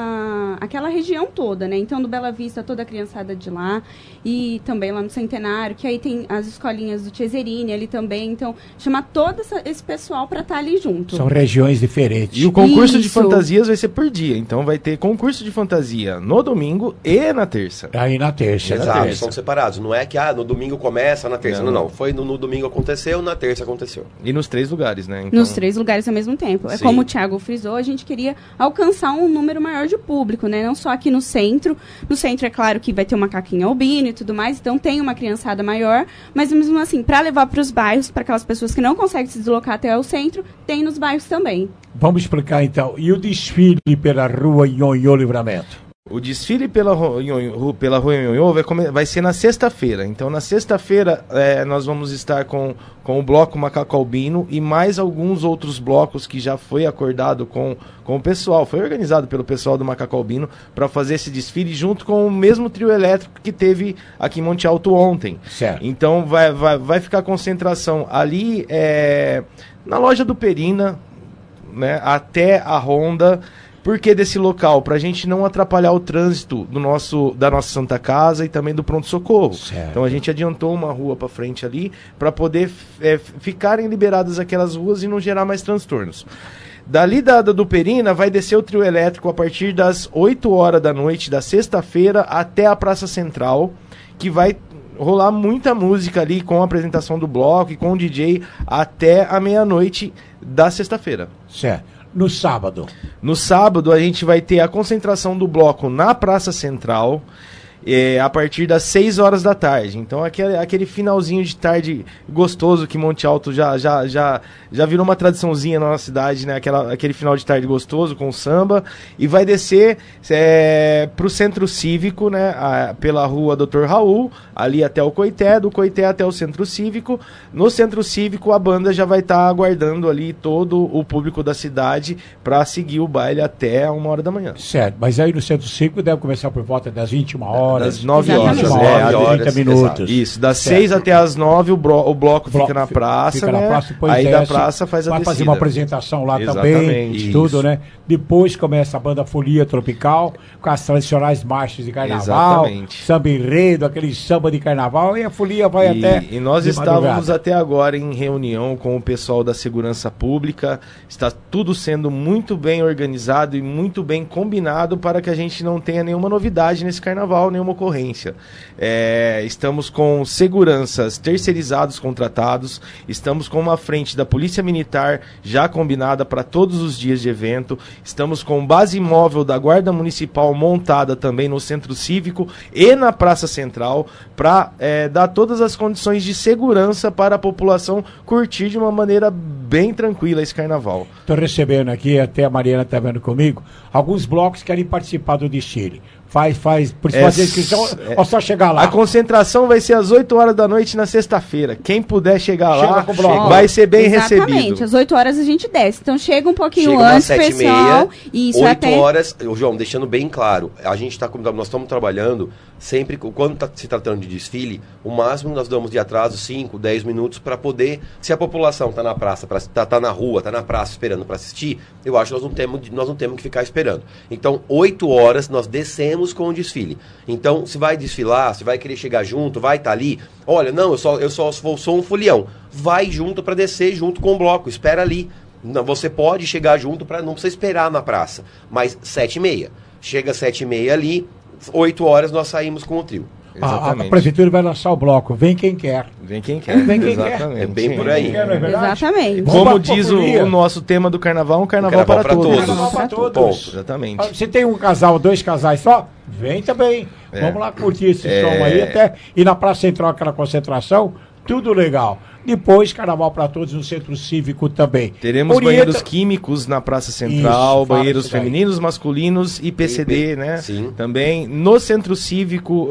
aquela região toda, né? Então, do Bela Vista, toda a criançada de lá. E também lá no Centenário, que aí tem as escolinhas do Cesarini ali também. Então, chamar todo esse pessoal para estar ali junto. São regiões diferentes. E o concurso de fantasias vai ser por dia. Então, vai ter concurso de fantasia no domingo e na terça. Aí na terça. Exato, são separados. Não é que no domingo começa, na terça. Não. Foi no domingo aconteceu, na terça aconteceu. E nos 3 lugares, né? Então... Nos 3 lugares ao mesmo tempo. É como o Thiago frisou, a gente queria alcançar um número maior de público, né? Não só aqui no centro. No centro é claro que vai ter um macaquinho albino e tudo mais, então tem uma criançada maior, mas mesmo assim, para levar para os bairros, para aquelas pessoas que não conseguem se deslocar até o centro, tem nos bairros também. Vamos explicar então. E o desfile pela Rua Nhonhô Livramento? O desfile pela Rua Nhonhô vai ser na sexta-feira. Então, na sexta-feira, nós vamos estar com o bloco Macaco Albino e mais alguns outros blocos que já foi acordado com o pessoal. Foi organizado pelo pessoal do Macaco Albino para fazer esse desfile junto com o mesmo trio elétrico que teve aqui em Monte Alto ontem. Certo. Então, vai ficar concentração ali na loja do Perina, né, até a Ronda. Por que desse local? Para a gente não atrapalhar o trânsito da nossa Santa Casa e também do pronto-socorro. Então a gente adiantou uma rua para frente ali para poder ficarem liberadas aquelas ruas e não gerar mais transtornos. Dali do Perina vai descer o trio elétrico a partir das 8 horas da noite da sexta-feira até a Praça Central, que vai rolar muita música ali com a apresentação do bloco e com o DJ até a meia-noite da sexta-feira. Certo. No sábado? No sábado a gente vai ter a concentração do bloco na Praça Central a partir das 6 horas da tarde. Então aquele finalzinho de tarde gostoso que Monte Alto já virou uma tradiçãozinha na nossa cidade, né? Aquele final de tarde gostoso com samba, e vai descer para o Centro Cívico, né? Pela rua Dr. Raul, ali até o Coité, do Coité até o Centro Cívico. No Centro Cívico a banda já vai estar aguardando ali todo o público da cidade para seguir o baile até 1h da manhã. Certo, mas aí no Centro Cívico deve começar por volta das 21 horas. Das 9 horas, 30 minutos. Isso, das 6 até as 9 o bloco fica na praça, fica né? Na praça, depois aí desce, da praça faz a vai descida. fazer uma apresentação lá também, Isso. tudo, né? Depois começa a banda Folia Tropical, com as tradicionais marchas de carnaval, samba enredo, aquele samba de carnaval, e a folia vai até... E nós estávamos até agora em reunião com o pessoal da Segurança Pública, está tudo sendo muito bem organizado e muito bem combinado para que a gente não tenha nenhuma novidade nesse carnaval, nenhuma ocorrência. Estamos com seguranças terceirizados contratados, estamos com uma frente da Polícia Militar já combinada para todos os dias de evento, estamos com base móvel da Guarda Municipal montada também no Centro Cívico e na Praça Central para dar todas as condições de segurança para a população curtir de uma maneira bem tranquila esse carnaval. Estou recebendo aqui, até a Mariana está vendo comigo, alguns blocos querem participar do desfile. Por fazer inscrição, ou só chegar lá? A concentração vai ser às 8 horas da noite na sexta-feira. Quem puder chegar lá, com o bloco. vai ser bem Exatamente, recebido. às 8 horas a gente desce. Então chega um pouquinho antes, pessoal. Isso 8 até... horas, João, deixando bem claro, nós estamos trabalhando sempre, quando está se tratando de desfile, o máximo nós damos de atraso 5, 10 minutos para poder, se a população está na praça, tá na rua, está na praça esperando para assistir, eu acho que nós não temos que ficar esperando. Então, 8 horas nós descemos com o desfile. Então, se vai desfilar, se vai querer chegar junto, vai estar ali, olha, não, eu sou um folião, vai junto para descer junto com o bloco, espera ali. Não, você pode chegar junto, não precisa esperar na praça, mas 7h30. Chega 7h30 ali, 8 horas nós saímos com o trio. A prefeitura vai lançar o bloco, vem quem quer. Vem quem quer. É bem por aí. Exatamente. Como diz o nosso tema do carnaval, um carnaval para todos. Carnaval para todos. Exatamente. Se tem um casal, 2 casais só, vem também. Vamos lá curtir esse som aí até. E na Praça Central, aquela concentração, tudo legal. Depois, carnaval para todos no Centro Cívico também. Teremos banheiros químicos na Praça Central, banheiros femininos, masculinos e PCD, né? Sim. Também no Centro Cívico,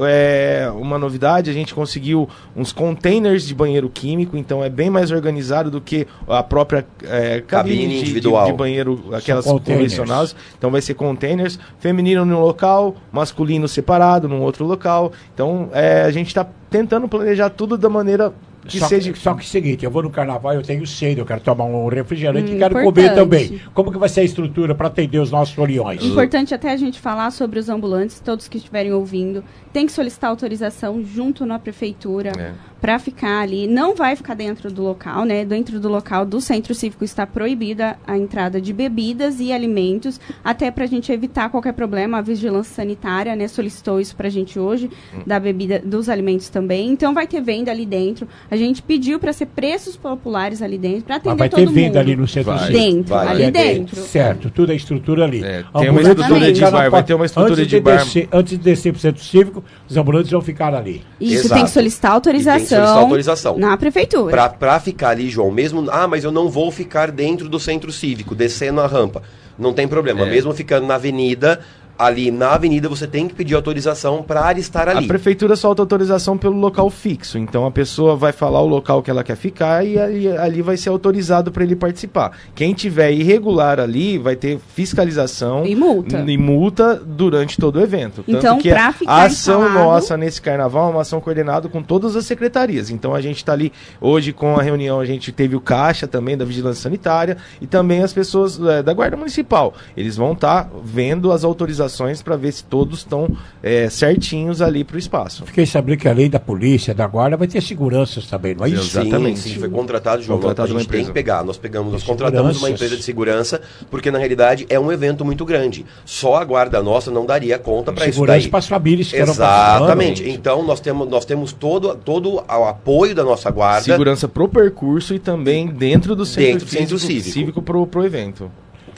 uma novidade, a gente conseguiu uns containers de banheiro químico, então é bem mais organizado do que a própria cabine individual de banheiro, aquelas convencionais. Então vai ser containers, feminino num local, masculino separado num outro local. Então a gente está tentando planejar tudo da maneira que seja... Só que é o seguinte, eu vou no carnaval, eu tenho sede, eu quero tomar um refrigerante e quero comer também. Como que vai ser a estrutura para atender os nossos foliões? Importante até a gente falar sobre os ambulantes, todos que estiverem ouvindo, tem que solicitar autorização junto na prefeitura para ficar ali. Não vai ficar dentro do local, né? Dentro do local do Centro Cívico está proibida a entrada de bebidas e alimentos, até para a gente evitar qualquer problema. A Vigilância Sanitária, né, solicitou isso para a gente hoje, da bebida, dos alimentos também. Então vai ter venda ali dentro. A gente pediu para ser preços populares ali dentro, para atender todo mundo. Vai ter venda ali no Centro Cívico? Ali dentro. Certo, tudo é estrutura ali. Tem uma estrutura de bar, vai ter uma estrutura de bar. Antes de descer para o Centro Cívico, os ambulantes vão ficar ali. Isso. Exato. Tem que solicitar autorização na prefeitura. Para ficar ali, João, mesmo... mas eu não vou ficar dentro do Centro Cívico, descendo a rampa. Não tem problema. Mesmo ficando na avenida... Ali na avenida você tem que pedir autorização para estar ali. A prefeitura solta autorização pelo local fixo, então a pessoa vai falar o local que ela quer ficar e ali vai ser autorizado para ele participar. Quem tiver irregular ali vai ter fiscalização e multa durante todo o evento. Então, tanto que a ação nossa nesse carnaval é uma ação coordenada com todas as secretarias. Então a gente está ali, hoje com a reunião a gente teve o caixa também da Vigilância Sanitária e também as pessoas da Guarda Municipal. Eles vão estar vendo as autorizações para ver se todos estão certinhos ali para o espaço. Fiquei sabendo que além da polícia, da guarda, vai ter seguranças também, não é isso? Exatamente. Sim, foi contratado, João. A gente tem que pegar. Nós contratamos uma empresa de segurança, porque na realidade é um evento muito grande. Só a guarda nossa não daria conta para isso daí. Segurança para as famílias que eram Exatamente. Então nós temos todo o apoio da nossa guarda. Segurança pro percurso e também dentro do Centro Cívico pro evento.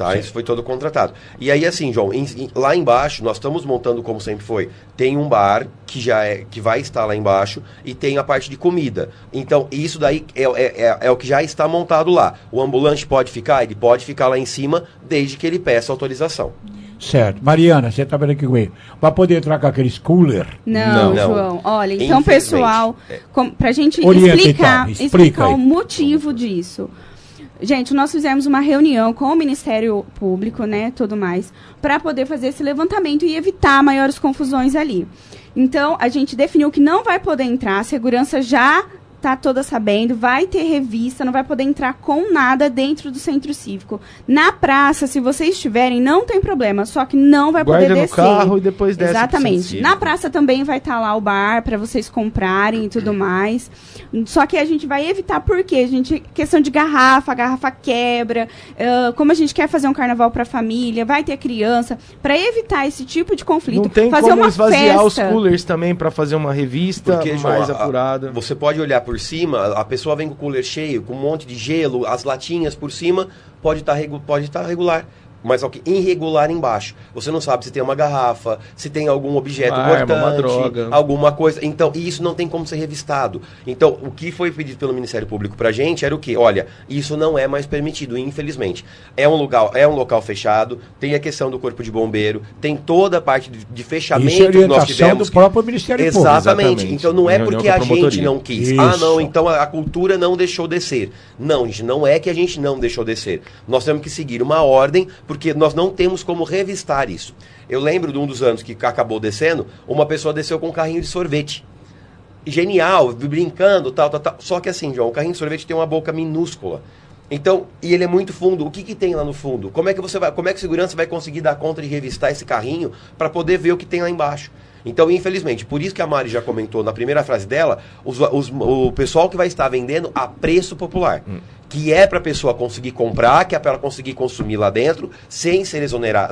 Tá? Isso foi todo contratado. E aí, assim, João, lá embaixo, nós estamos montando como sempre foi. Tem um bar que vai estar lá embaixo e tem a parte de comida. Então, isso daí é o que já está montado lá. O ambulante pode ficar? Ele pode ficar lá em cima, desde que ele peça autorização. Certo. Mariana, você está vendo aqui comigo. Vai poder entrar com aqueles cooler? Não, João. Olha, então, pessoal, para a gente explicar o motivo disso. Gente, nós fizemos uma reunião com o Ministério Público, né, tudo mais, para poder fazer esse levantamento e evitar maiores confusões ali. Então, a gente definiu que não vai poder entrar, a segurança já tá toda sabendo, vai ter revista, não vai poder entrar com nada dentro do centro cívico. Na praça, se vocês estiverem, não tem problema, só que não vai poder descer. Guarda no carro e depois desce. Exatamente. Na praça também vai estar lá o bar para vocês comprarem e tudo mais. Só que a gente vai evitar porque questão de a garrafa quebra, como a gente quer fazer um carnaval para a família, vai ter criança, para evitar esse tipo de conflito. Não tem fazer como uma esvaziar festa. os coolers também para fazer uma revista mais apurada. Você pode olhar por cima, a pessoa vem com o cooler cheio, com um monte de gelo, as latinhas por cima, pode estar regular. Mas irregular embaixo. Você não sabe se tem uma garrafa, se tem algum objeto importante, uma droga, alguma coisa. Então, e isso não tem como ser revistado. Então, o que foi pedido pelo Ministério Público pra gente era o quê? Olha, isso não é mais permitido, infelizmente. É um local fechado, tem a questão do Corpo de Bombeiro, tem toda a parte de fechamento que nós tivemos. Do próprio Ministério Público. Exatamente. Então, não é porque a gente não quis. Isso. Não, então a cultura não deixou descer. Não, gente, não é que a gente não deixou descer. Nós temos que seguir uma ordem, porque nós não temos como revistar isso. Eu lembro de um dos anos que acabou descendo, uma pessoa desceu com um carrinho de sorvete. Genial, brincando, tal. Só que assim, João, o carrinho de sorvete tem uma boca minúscula. Então, e ele é muito fundo. O que tem lá no fundo? Como é que a segurança vai conseguir dar conta de revistar esse carrinho para poder ver o que tem lá embaixo? Então, infelizmente, por isso que a Mari já comentou na primeira frase dela, o pessoal que vai estar vendendo a preço popular. Que é para a pessoa conseguir comprar, que é para ela conseguir consumir lá dentro, sem ser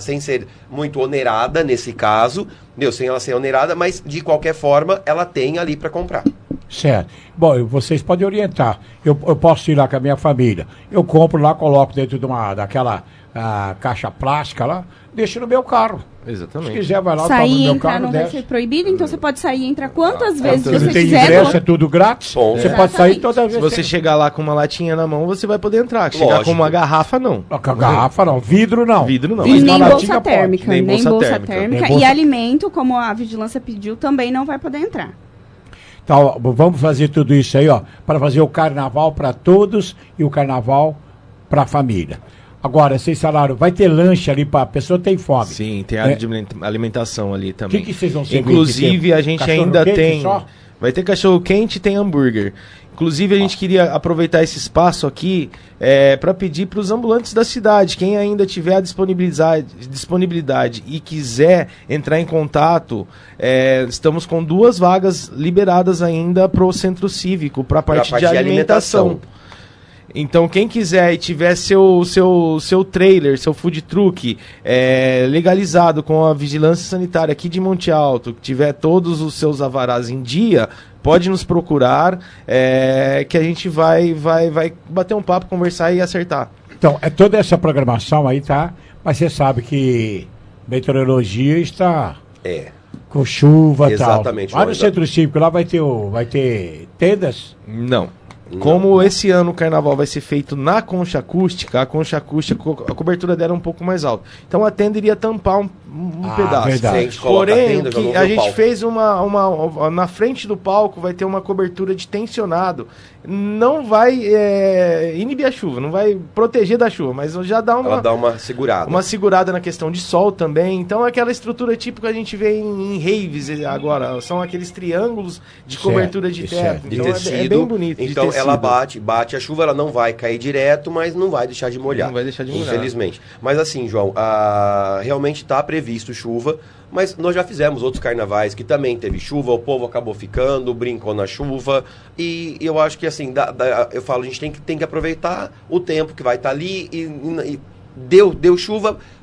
muito onerada nesse caso, sem ela ser onerada, mas de qualquer forma ela tem ali para comprar. Certo. Bom, vocês podem orientar. Eu posso ir lá com a minha família. Eu compro lá, coloco dentro de daquela caixa plástica lá, deixo no meu carro. Exatamente. Se quiser, vai lá, sair toma no meu entrar carro, não desce. vai ser proibido, então você pode sair e entrar quantas vezes você você tem quiser. ingresso, é tudo grátis. Você pode sair toda vez. Se você chegar lá com uma latinha na mão, você vai poder entrar. Chegar com uma garrafa, não. Com a garrafa, não. Vidro, não. Vidro, não. E nem bolsa térmica. Nem bolsa térmica. E alimento, como a vigilância pediu, também não vai poder entrar. Então, vamos fazer tudo isso aí, ó, para fazer o carnaval para todos e o carnaval para a família. Agora, vocês falaram, vai ter lanche ali para a pessoa tem fome. Sim, tem área de alimentação ali também. O que vocês vão servir? Inclusive, a gente ainda tem... Só? Vai ter cachorro quente e tem hambúrguer. Inclusive, a gente queria aproveitar esse espaço aqui para pedir para os ambulantes da cidade, quem ainda tiver a disponibilidade e quiser entrar em contato, estamos com 2 vagas liberadas ainda para o centro cívico, para a parte de alimentação. Então, quem quiser e tiver seu trailer, seu food truck legalizado com a vigilância sanitária aqui de Monte Alto, que tiver todos os seus avarás em dia, pode nos procurar, que a gente vai bater um papo, conversar e acertar. Então, toda essa programação aí, tá? Mas você sabe que meteorologia está com chuva e tal. Exatamente. Lá no centro cívico, lá vai ter tendas? Não. Como esse ano o carnaval vai ser feito na concha acústica, a cobertura dela é um pouco mais alta. Então a tenda iria tampar um pedaço. Verdade. Porém, a gente fez na frente do palco vai ter uma cobertura de tensionado. Não vai inibir a chuva, não vai proteger da chuva, mas já dá uma... Ela dá uma segurada. Uma segurada na questão de sol também. Então aquela estrutura típica que a gente vê em raves agora. São aqueles triângulos de cobertura de teto. De então tecido. É bem bonito. Então ela bate a chuva, ela não vai cair direto, mas não vai deixar de molhar. Não vai deixar de molhar. Infelizmente. Mas assim, João, realmente está previsto chuva, mas nós já fizemos outros carnavais que também teve chuva, o povo acabou ficando, brincou na chuva, e eu acho que assim, eu falo, a gente tem que aproveitar o tempo que vai estar ali e deu chuva,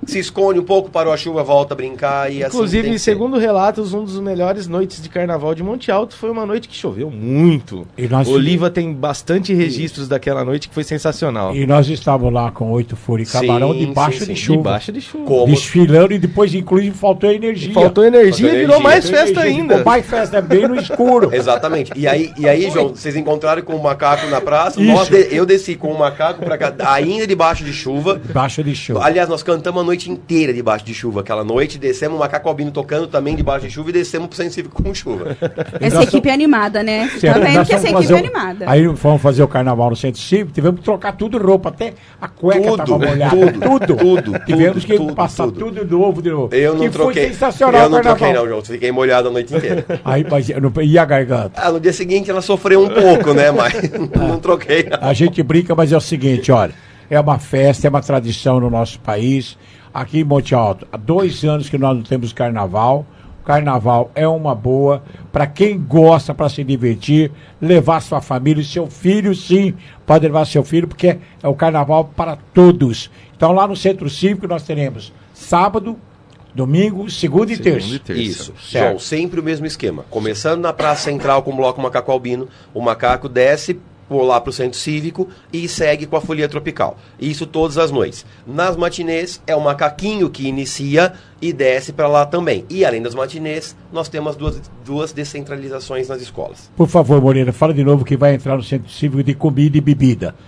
se esconde um pouco, parou a chuva, volta a brincar e Inclusive, assim segundo relatos, um dos melhores noites de carnaval de Monte Alto foi uma noite que choveu muito. E nós Oliva tem bastante registros daquela noite que foi sensacional. E nós estávamos lá com 8 Fúria e Camarão debaixo de chuva. Debaixo de chuva. Como? Desfilando e depois, inclusive, faltou energia. E virou mais festa ainda. Ficou mais festa, bem no escuro. Exatamente. E aí, João, vocês encontraram com o macaco na praça, eu desci com o macaco pra cá, ainda debaixo de chuva. Debaixo de chuva. Aliás, nós cantamos a noite inteira debaixo de chuva aquela noite, descemos o macaco albino tocando também debaixo de chuva e descemos pro Centro Cívico com chuva. Essa equipe é animada, né? Tá vendo que essa equipe é animada. Aí fomos fazer o carnaval no Centro Cívico, tivemos que trocar tudo roupa, até a cueca tava molhada. Tudo. Tivemos que passar tudo novo de novo. Eu não troquei. Foi sensacional. Eu não troquei não, João. Fiquei molhado a noite inteira. Aí, mas, e a garganta? No dia seguinte ela sofreu um pouco, né? Mas não troquei. Não. A gente brinca, mas é o seguinte, olha. É uma festa, é uma tradição no nosso país. Aqui em Monte Alto, há 2 anos que nós não temos carnaval. O carnaval é uma boa para quem gosta, para se divertir, levar sua família, seu filho, sim, pode levar seu filho, porque é o carnaval para todos. Então lá no Centro Cívico nós teremos sábado, domingo, segunda e terça. Isso. Certo. João, sempre o mesmo esquema. Começando na Praça Central com o Bloco Macaco Albino, o macaco desce por lá para o Centro Cívico e segue com a Folia Tropical. Isso todas as noites. Nas matinês é o macaquinho que inicia e desce para lá também. E além das matinês, nós temos duas descentralizações nas escolas. Por favor, Moreira, fala de novo que vai entrar no Centro Cívico de comida e bebida.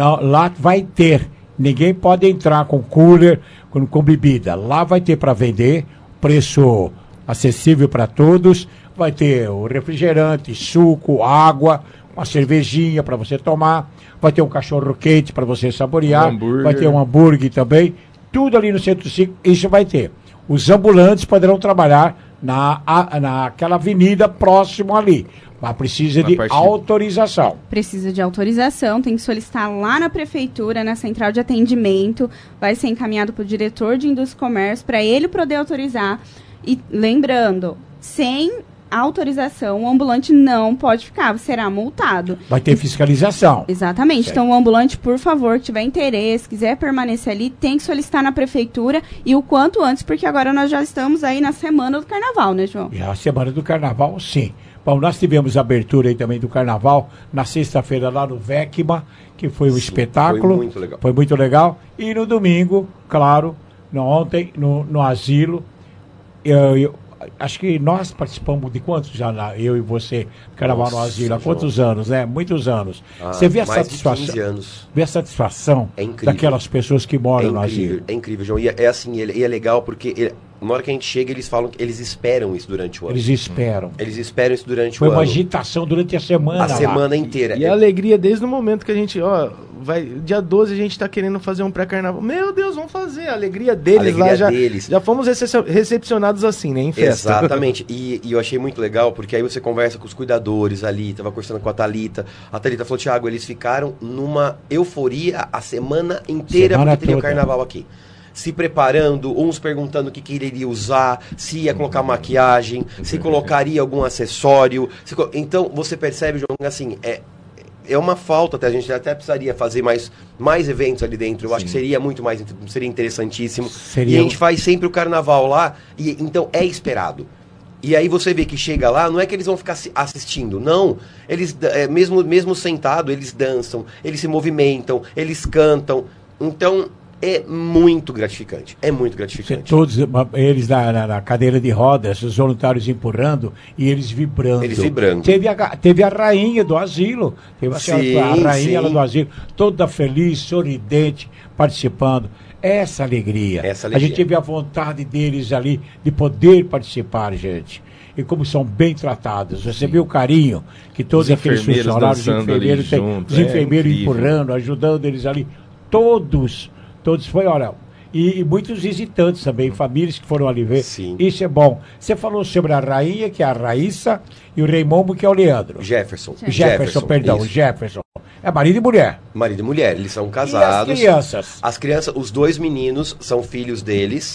Lá vai ter. Ninguém pode entrar com cooler, com bebida. Lá vai ter para vender, preço acessível para todos. Vai ter o refrigerante, suco, água, uma cervejinha para você tomar, vai ter um cachorro quente para você saborear, vai ter um hambúrguer também, tudo ali no Centro Cívico, isso vai ter. Os ambulantes poderão trabalhar naquela avenida próximo ali, mas precisa de autorização. Precisa de autorização, tem que solicitar lá na prefeitura, na central de atendimento, vai ser encaminhado para o diretor de Indústria e Comércio, para ele poder autorizar. E lembrando, sem autorização, o ambulante não pode ficar, será multado. Vai ter fiscalização. Exatamente. Certo. Então, o ambulante, por favor, que tiver interesse, quiser permanecer ali, tem que solicitar na prefeitura e o quanto antes, porque agora nós já estamos aí na semana do carnaval, né, João? E a semana do carnaval, sim. Bom, nós tivemos a abertura aí também do carnaval na sexta-feira lá no Vecma, que foi um espetáculo. Foi muito legal. Foi muito legal. E no domingo, claro, ontem, no asilo, acho que nós participamos de quantos já lá, eu e você, Carnaval no Asilo, há quantos anos, né? Muitos anos. Você vê a satisfação? 15 anos. Vê a satisfação daquelas pessoas que moram no asilo. É incrível, João. E é assim, e é legal porque na hora que a gente chega, eles falam que eles esperam isso durante o ano. Eles esperam. Eles esperam isso durante o ano. Foi uma agitação durante a semana. A semana inteira. E a alegria desde o momento que a gente, dia 12 a gente tá querendo fazer um pré-carnaval. Meu Deus, vamos fazer. A alegria deles lá já fomos recepcionados assim, né? Em festa. Exatamente. E eu achei muito legal, porque aí você conversa com os cuidadores ali, tava conversando com a Thalita. A Thalita falou, Thiago, eles ficaram numa euforia a semana inteira porque teria o carnaval aqui. Se preparando, uns perguntando o que ele iria usar, se ia colocar maquiagem, se colocaria algum acessório. Então, você percebe, João, assim, é uma falta, a gente até precisaria fazer mais eventos ali dentro. Eu acho que seria seria interessantíssimo. E a gente faz sempre o carnaval lá, e então é esperado. E aí você vê que chega lá, não é que eles vão ficar assistindo, não. Eles, mesmo sentado, eles dançam, eles se movimentam, eles cantam. Então, é muito gratificante. É muito gratificante. Todos eles na cadeira de rodas, os voluntários empurrando e eles vibrando. Eles vibrando. Teve a rainha do asilo. Teve a rainha do asilo, toda feliz, sorridente, participando. Essa alegria. A gente teve a vontade deles ali de poder participar, gente. E como são bem tratados. Você vê o carinho que todos aqueles funcionários, os enfermeiros empurrando, ajudando eles ali. Todos foi, olha, e muitos visitantes também, famílias que foram ali ver. Sim. Isso é bom. Você falou sobre a rainha, que é a Raíssa, e o Rei Momo, que é o Leandro. Jefferson, perdão, isso. o Jefferson. É marido e mulher. Marido e mulher, eles são casados. E as crianças? As crianças, os 2 meninos são filhos deles.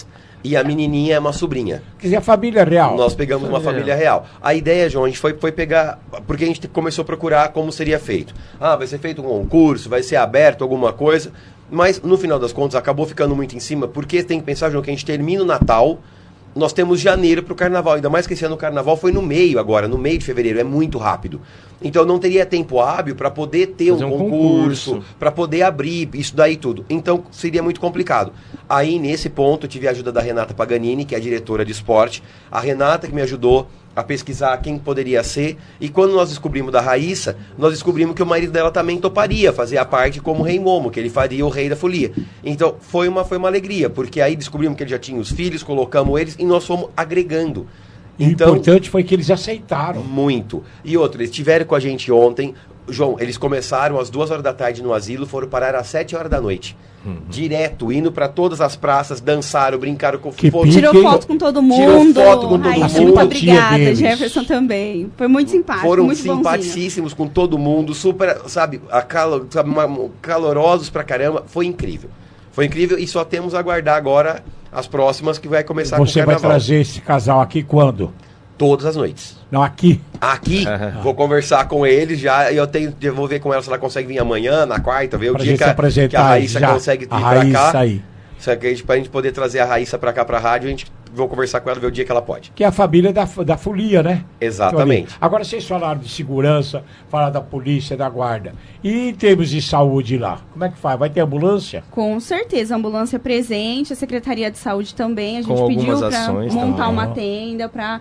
E a menininha é uma sobrinha. Quer dizer, a família real. Nós pegamos uma família real. A ideia, João, a gente foi pegar... Porque a gente começou a procurar como seria feito. Vai ser feito um concurso, vai ser aberto alguma coisa. Mas, no final das contas, acabou ficando muito em cima. Porque tem que pensar, João, que a gente termina o Natal... Nós temos janeiro para o carnaval, ainda mais que esse ano o carnaval foi no meio agora, no meio de fevereiro, é muito rápido. Então não teria tempo hábil para poder ter um concurso, para poder abrir isso daí tudo. Então seria muito complicado. Aí nesse ponto eu tive a ajuda da Renata Paganini, que é a diretora de esporte. A Renata que me ajudou a pesquisar quem poderia ser. E quando nós descobrimos da Raíssa, nós descobrimos que o marido dela também toparia fazer a parte como Rei Momo, que ele faria o Rei da Folia. Então foi uma alegria, porque aí descobrimos que ele já tinha os filhos, colocamos eles e nós fomos agregando. Então, o importante foi que eles aceitaram. Muito. E outro, eles estiveram com a gente ontem. João, eles começaram às 2 horas da tarde no asilo, foram parar às 7 horas da noite. Direto, indo para todas as praças, dançaram, brincaram com... Tirou foto com todo mundo. Tirou foto com todo mundo. Muito obrigada, Jefferson também. Foi muito simpático, foram muito simpaticíssimos com todo mundo, super, sabe, calorosos pra caramba. Foi incrível. Foi incrível e só temos a aguardar agora as próximas que vai começar com o carnaval. Você vai trazer esse casal aqui quando? Todas as noites. Não, aqui? Aqui, vou conversar com eles já. Eu vou ver com ela se ela consegue vir amanhã, na quarta, ver o dia que a Raíssa consegue vir pra cá. Aí. Só que pra gente poder trazer a Raíssa pra cá pra rádio, a gente vou conversar com ela, ver o dia que ela pode. Que é a família da folia, né? Exatamente. Agora vocês falaram de segurança, falaram da polícia, da guarda. E em termos de saúde lá, como é que faz? Vai ter ambulância? Com certeza, a ambulância presente, a Secretaria de Saúde também. A gente pediu para montar uma tenda para...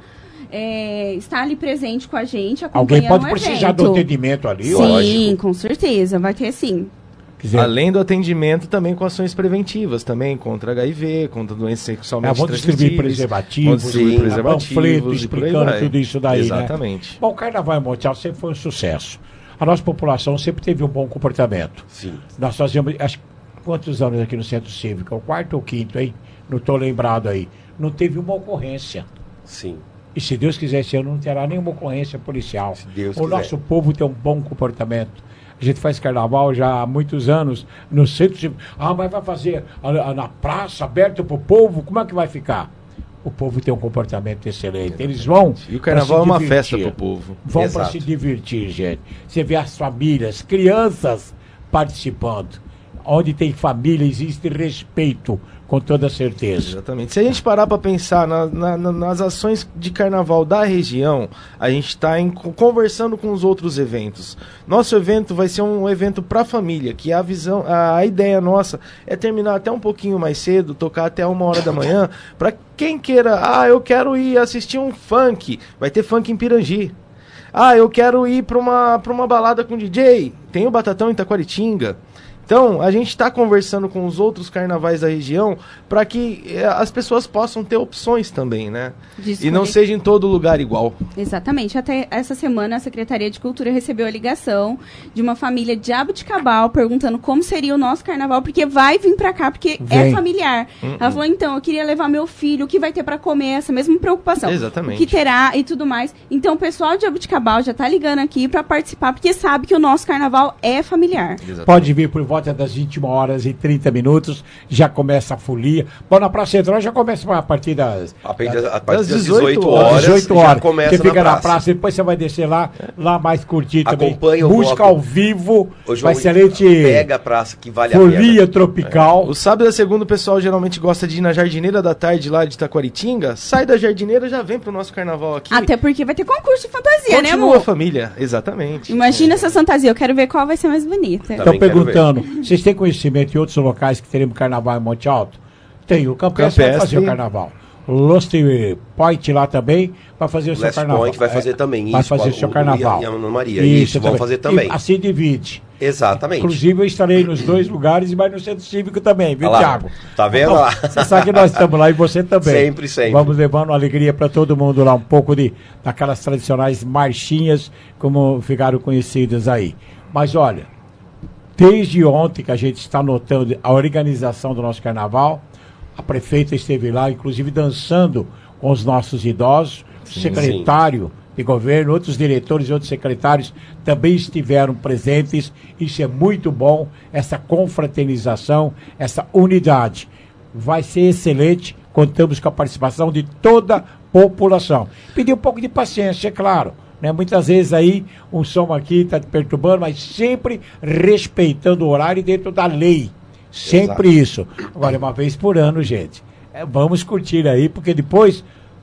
estar ali presente com a gente, acompanhando. Alguém pode precisar do atendimento ali, sim, lógico. Com certeza, vai ter sim. Além do atendimento, também com ações preventivas, também contra HIV, contra doenças sexualmente transmissíveis. Vamos distribuir preservativos, panfleto explicando tudo isso daí, exatamente. Né? Bom, o Carnaval em Montiel sempre foi um sucesso. A nossa população sempre teve um bom comportamento. Sim. Nós fazíamos, acho, quantos anos aqui no Centro Cívico? O 4º ou 5º, hein? Não estou lembrado aí. Não teve uma ocorrência. Sim. E se Deus quiser, esse ano não terá nenhuma ocorrência policial. O nosso povo tem um bom comportamento. A gente faz carnaval já há muitos anos no centro. Mas vai fazer na praça, aberto para o povo? Como é que vai ficar? O povo tem um comportamento excelente. Eles vão. E o carnaval é uma festa para o povo. Vão para se divertir, gente. Você vê as famílias, crianças participando. Onde tem família, existe respeito, com toda certeza. Exatamente. Se a gente parar para pensar nas ações de carnaval da região, a gente está conversando com os outros eventos. Nosso evento vai ser um evento para a família, que a ideia nossa é terminar até um pouquinho mais cedo, tocar até 1h da manhã, para quem queira, eu quero ir assistir um funk, vai ter funk em Pirangi. Eu quero ir para uma balada com DJ, tem o Batatão em Taquaritinga. Então, a gente está conversando com os outros carnavais da região para que as pessoas possam ter opções também, né? E não seja em todo lugar igual. Exatamente. Até essa semana, a Secretaria de Cultura recebeu a ligação de uma família de Jabuticabal perguntando como seria o nosso carnaval, porque vai vir para cá, porque é familiar. Ela falou, então, eu queria levar meu filho, o que vai ter para comer, essa mesma preocupação. Exatamente. O que terá e tudo mais. Então, o pessoal de Jabuticabal já está ligando aqui para participar, porque sabe que o nosso carnaval é familiar. Exatamente. Pode vir por volta das 21h30, já começa a folia. Bom, na Praça Central já começa a partir das 18 horas. 18 horas. Já começa você fica na praça, depois você vai descer lá mais curtido também. Acompanha música ao vivo, vai excelente. Pega a praça que vale a pena. Folia tropical. O sábado e a segunda o pessoal geralmente gosta de ir na Jardineira da Tarde lá de Taquaritinga. Sai da Jardineira, já vem pro nosso carnaval aqui. Até porque vai ter concurso de fantasia, né, amor? Continua a família, exatamente. Imagina essa fantasia, eu quero ver qual vai ser mais bonita. Estão perguntando, vocês têm conhecimento em outros locais que teremos carnaval em Monte Alto? Tem, o Campestre vai fazer o carnaval. O Lost Point lá também vai fazer o seu carnaval. Point vai fazer também. Vai fazer o seu carnaval. E a Ana Maria, isso vão fazer também. E assim divide. Exatamente. Inclusive eu estarei nos dois lugares e vai no Centro Cívico também, viu, Thiago? Tá vendo lá? Você sabe que nós estamos lá e você também. Sempre, sempre. Vamos levando alegria para todo mundo lá, um pouco daquelas tradicionais marchinhas, como ficaram conhecidas aí. Mas olha, desde ontem que a gente está notando a organização do nosso carnaval, a prefeita esteve lá, inclusive dançando com os nossos idosos, o secretário de governo, outros diretores e outros secretários também estiveram presentes. Isso é muito bom, essa confraternização, essa unidade. Vai ser excelente, contamos com a participação de toda a população. Pedir um pouco de paciência, é claro. Né? Muitas vezes aí um som aqui está te perturbando, mas sempre respeitando o horário dentro da lei. Sempre isso. Agora, uma vez por ano, gente. Vamos curtir aí, porque depois,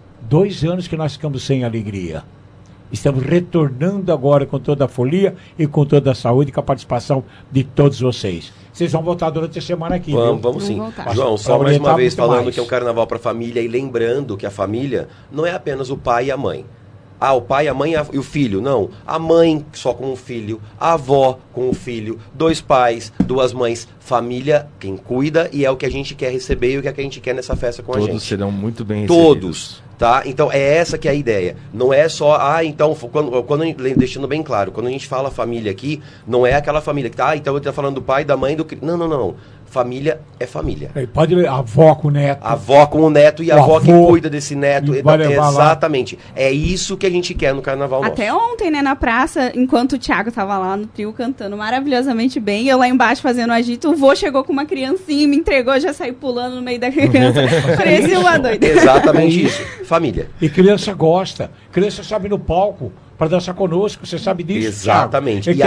2 anos que nós ficamos sem alegria. Estamos retornando agora com toda a folia e com toda a saúde, com a participação de todos vocês. Vocês vão voltar durante a semana aqui, Vamos sim. João, só mais uma vez falando que é um carnaval para a família e lembrando que a família não é apenas o pai e a mãe. O pai, a mãe e o filho. Não. A mãe só com o filho, a avó com o filho, 2 pais, 2 mães. Família, quem cuida, e é o que a gente quer receber e o que a gente quer nessa festa com a gente. Todos serão muito bem recebidos. Todos. Tá? Então, é essa que é a ideia. Não é só, então, quando deixando bem claro, quando a gente fala família aqui, não é aquela família que tá, então eu tô falando do pai, da mãe, do... Não. Família é família. Pode ler, avó com o neto. Avó com o neto e a avó que cuida desse neto. Exatamente. É isso que a gente quer no carnaval Até nosso. Ontem, né, na praça, enquanto o Thiago tava lá no trio cantando maravilhosamente bem, eu lá embaixo fazendo agito, o vô chegou com uma criancinha, me entregou, já saiu pulando no meio da criança. Parecia uma doida. Exatamente isso. Família. E criança gosta. Criança sabe no palco para dançar conosco, você sabe disso? Exatamente. Ele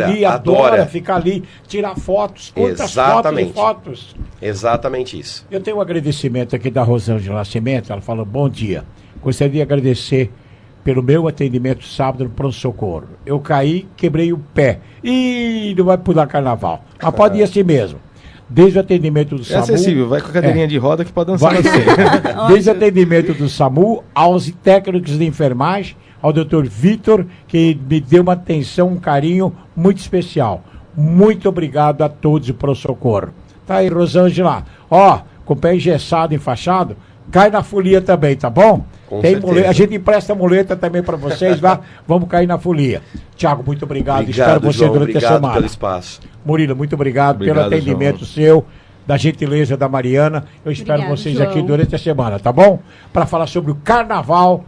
adora ficar ali, tirar fotos, quantas fotos. Exatamente isso. Eu tenho um agradecimento aqui da Rosângela Nascimento, ela fala, bom dia, gostaria de agradecer pelo meu atendimento sábado no pronto-socorro. Eu caí, quebrei o pé. Ih, não vai pular carnaval. Mas pode ir assim mesmo. Desde o atendimento do SAMU... acessível, vai com a cadeirinha de roda que pode dançar. Desde o atendimento do SAMU aos técnicos de enfermagem, ao Dr. Vitor, que me deu uma atenção, um carinho muito especial. Muito obrigado a todos e pro socorro. Tá aí, Rosângela. Com o pé engessado, enfaixado, cai na folia também, tá bom? Tem muleta, a gente empresta muleta também para vocês lá. Vamos cair na folia. Tiago, muito obrigado. Espero você João, durante a semana. Pelo espaço. Murilo, muito obrigado pelo atendimento seu, da gentileza da Mariana. Eu espero vocês João. Aqui durante a semana, tá bom? Para falar sobre o carnaval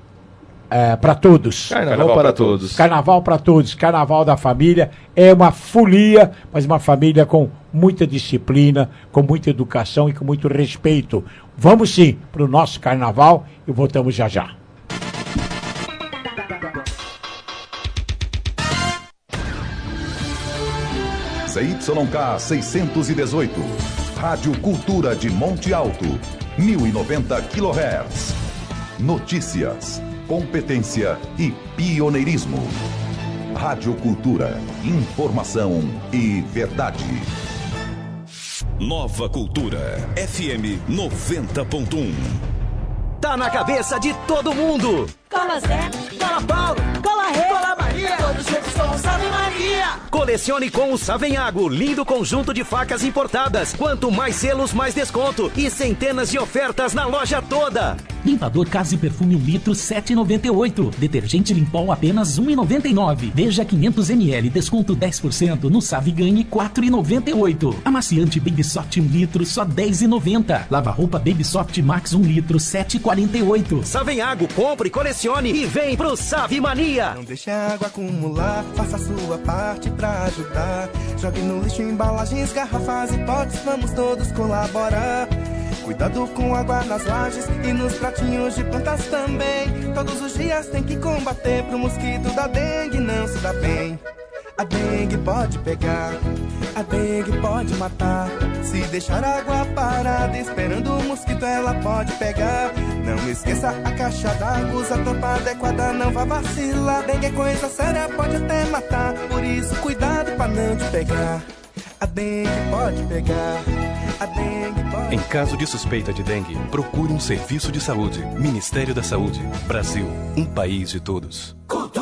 para todos. Carnaval para todos. Carnaval para todos. Carnaval da família. É uma folia, mas uma família com muita disciplina, com muita educação e com muito respeito. Vamos sim para o nosso carnaval e voltamos já já. ZYK 618, Rádio Cultura de Monte Alto, 1090 kHz. Notícias, competência e pioneirismo. Rádio Cultura, informação e verdade. Nova Cultura, FM 90.1. Tá na cabeça de todo mundo. Cola Zé, cola Paulo, cola Rei, cola Maria, todos juntos com o Salve Maria. Colecione com o Savenhago, lindo conjunto de facas importadas. Quanto mais selos, mais desconto. E centenas de ofertas na loja toda. Limpador Casa e Perfume 1 litro, 7,98. Detergente Limpol apenas 1,99. Veja 500 ml, desconto 10% no Save Ganhe 4,98. Amaciante Baby Soft 1 litro, só 10,90. Lava-roupa Baby Soft Max 1 litro, 7,48. Savenhago, compre, colecione e vem pro Save Mania. Não deixe a água acumular, faça a sua parte pra ajudar. Jogue no lixo embalagens, garrafas e potes, vamos todos colaborar. Cuidado com água nas lajes e nos pratinhos de plantas também. Todos os dias tem que combater pro mosquito da dengue não se dá bem. A dengue pode pegar, a dengue pode matar. Se deixar a água parada esperando o mosquito ela pode pegar. Não esqueça a caixa d'água, usa a tampa adequada, não vá vacilar. Dengue é coisa séria, pode até matar, por isso cuidado pra não te pegar. A dengue pode pegar, a dengue pode... Em caso de suspeita de dengue, procure um serviço de saúde. Ministério da Saúde. Brasil, um país de todos.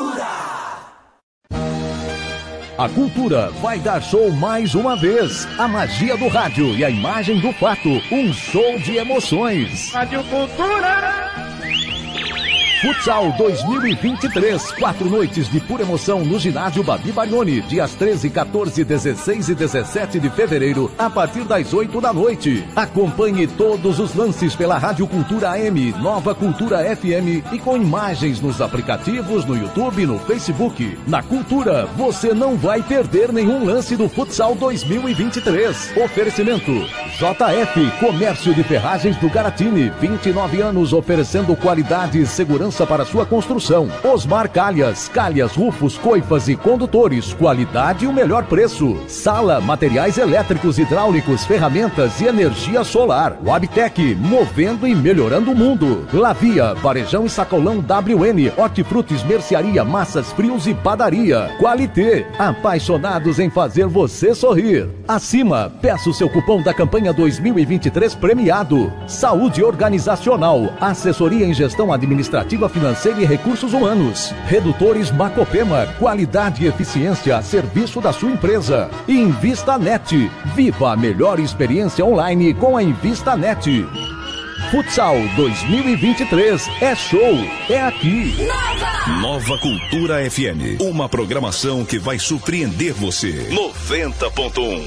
A Cultura vai dar show mais uma vez. A magia do rádio e a imagem do fato. Um show de emoções. Rádio Cultura. Futsal 2023, 4 noites de pura emoção no ginásio Babi Barioni, dias 13, 14, 16 e 17 de fevereiro, a partir das 8 da noite. Acompanhe todos os lances pela Rádio Cultura AM, Nova Cultura FM e com imagens nos aplicativos, no YouTube e no Facebook. Na Cultura, você não vai perder nenhum lance do Futsal 2023. Oferecimento JF, Comércio de Ferragens do Garatini, 29 anos oferecendo qualidade e segurança para sua construção. Osmar Calhas, rufos, coifas e condutores, qualidade e o melhor preço. Sala, materiais elétricos, hidráulicos, ferramentas e energia solar. Wabtec, movendo e melhorando o mundo. Lavia, varejão e sacolão WN, hortifrutis, mercearia, massas, frios e padaria. Qualité, apaixonados em fazer você sorrir. Acima, peça o seu cupom da campanha 2023 premiado. Saúde organizacional, assessoria em gestão administrativa, financeira e recursos humanos. Redutores Macopema, qualidade e eficiência a serviço da sua empresa. InvistaNet, viva a melhor experiência online com a InvistaNet. Futsal 2023 é show, é aqui. Nova Cultura FM, uma programação que vai surpreender você. 90.1.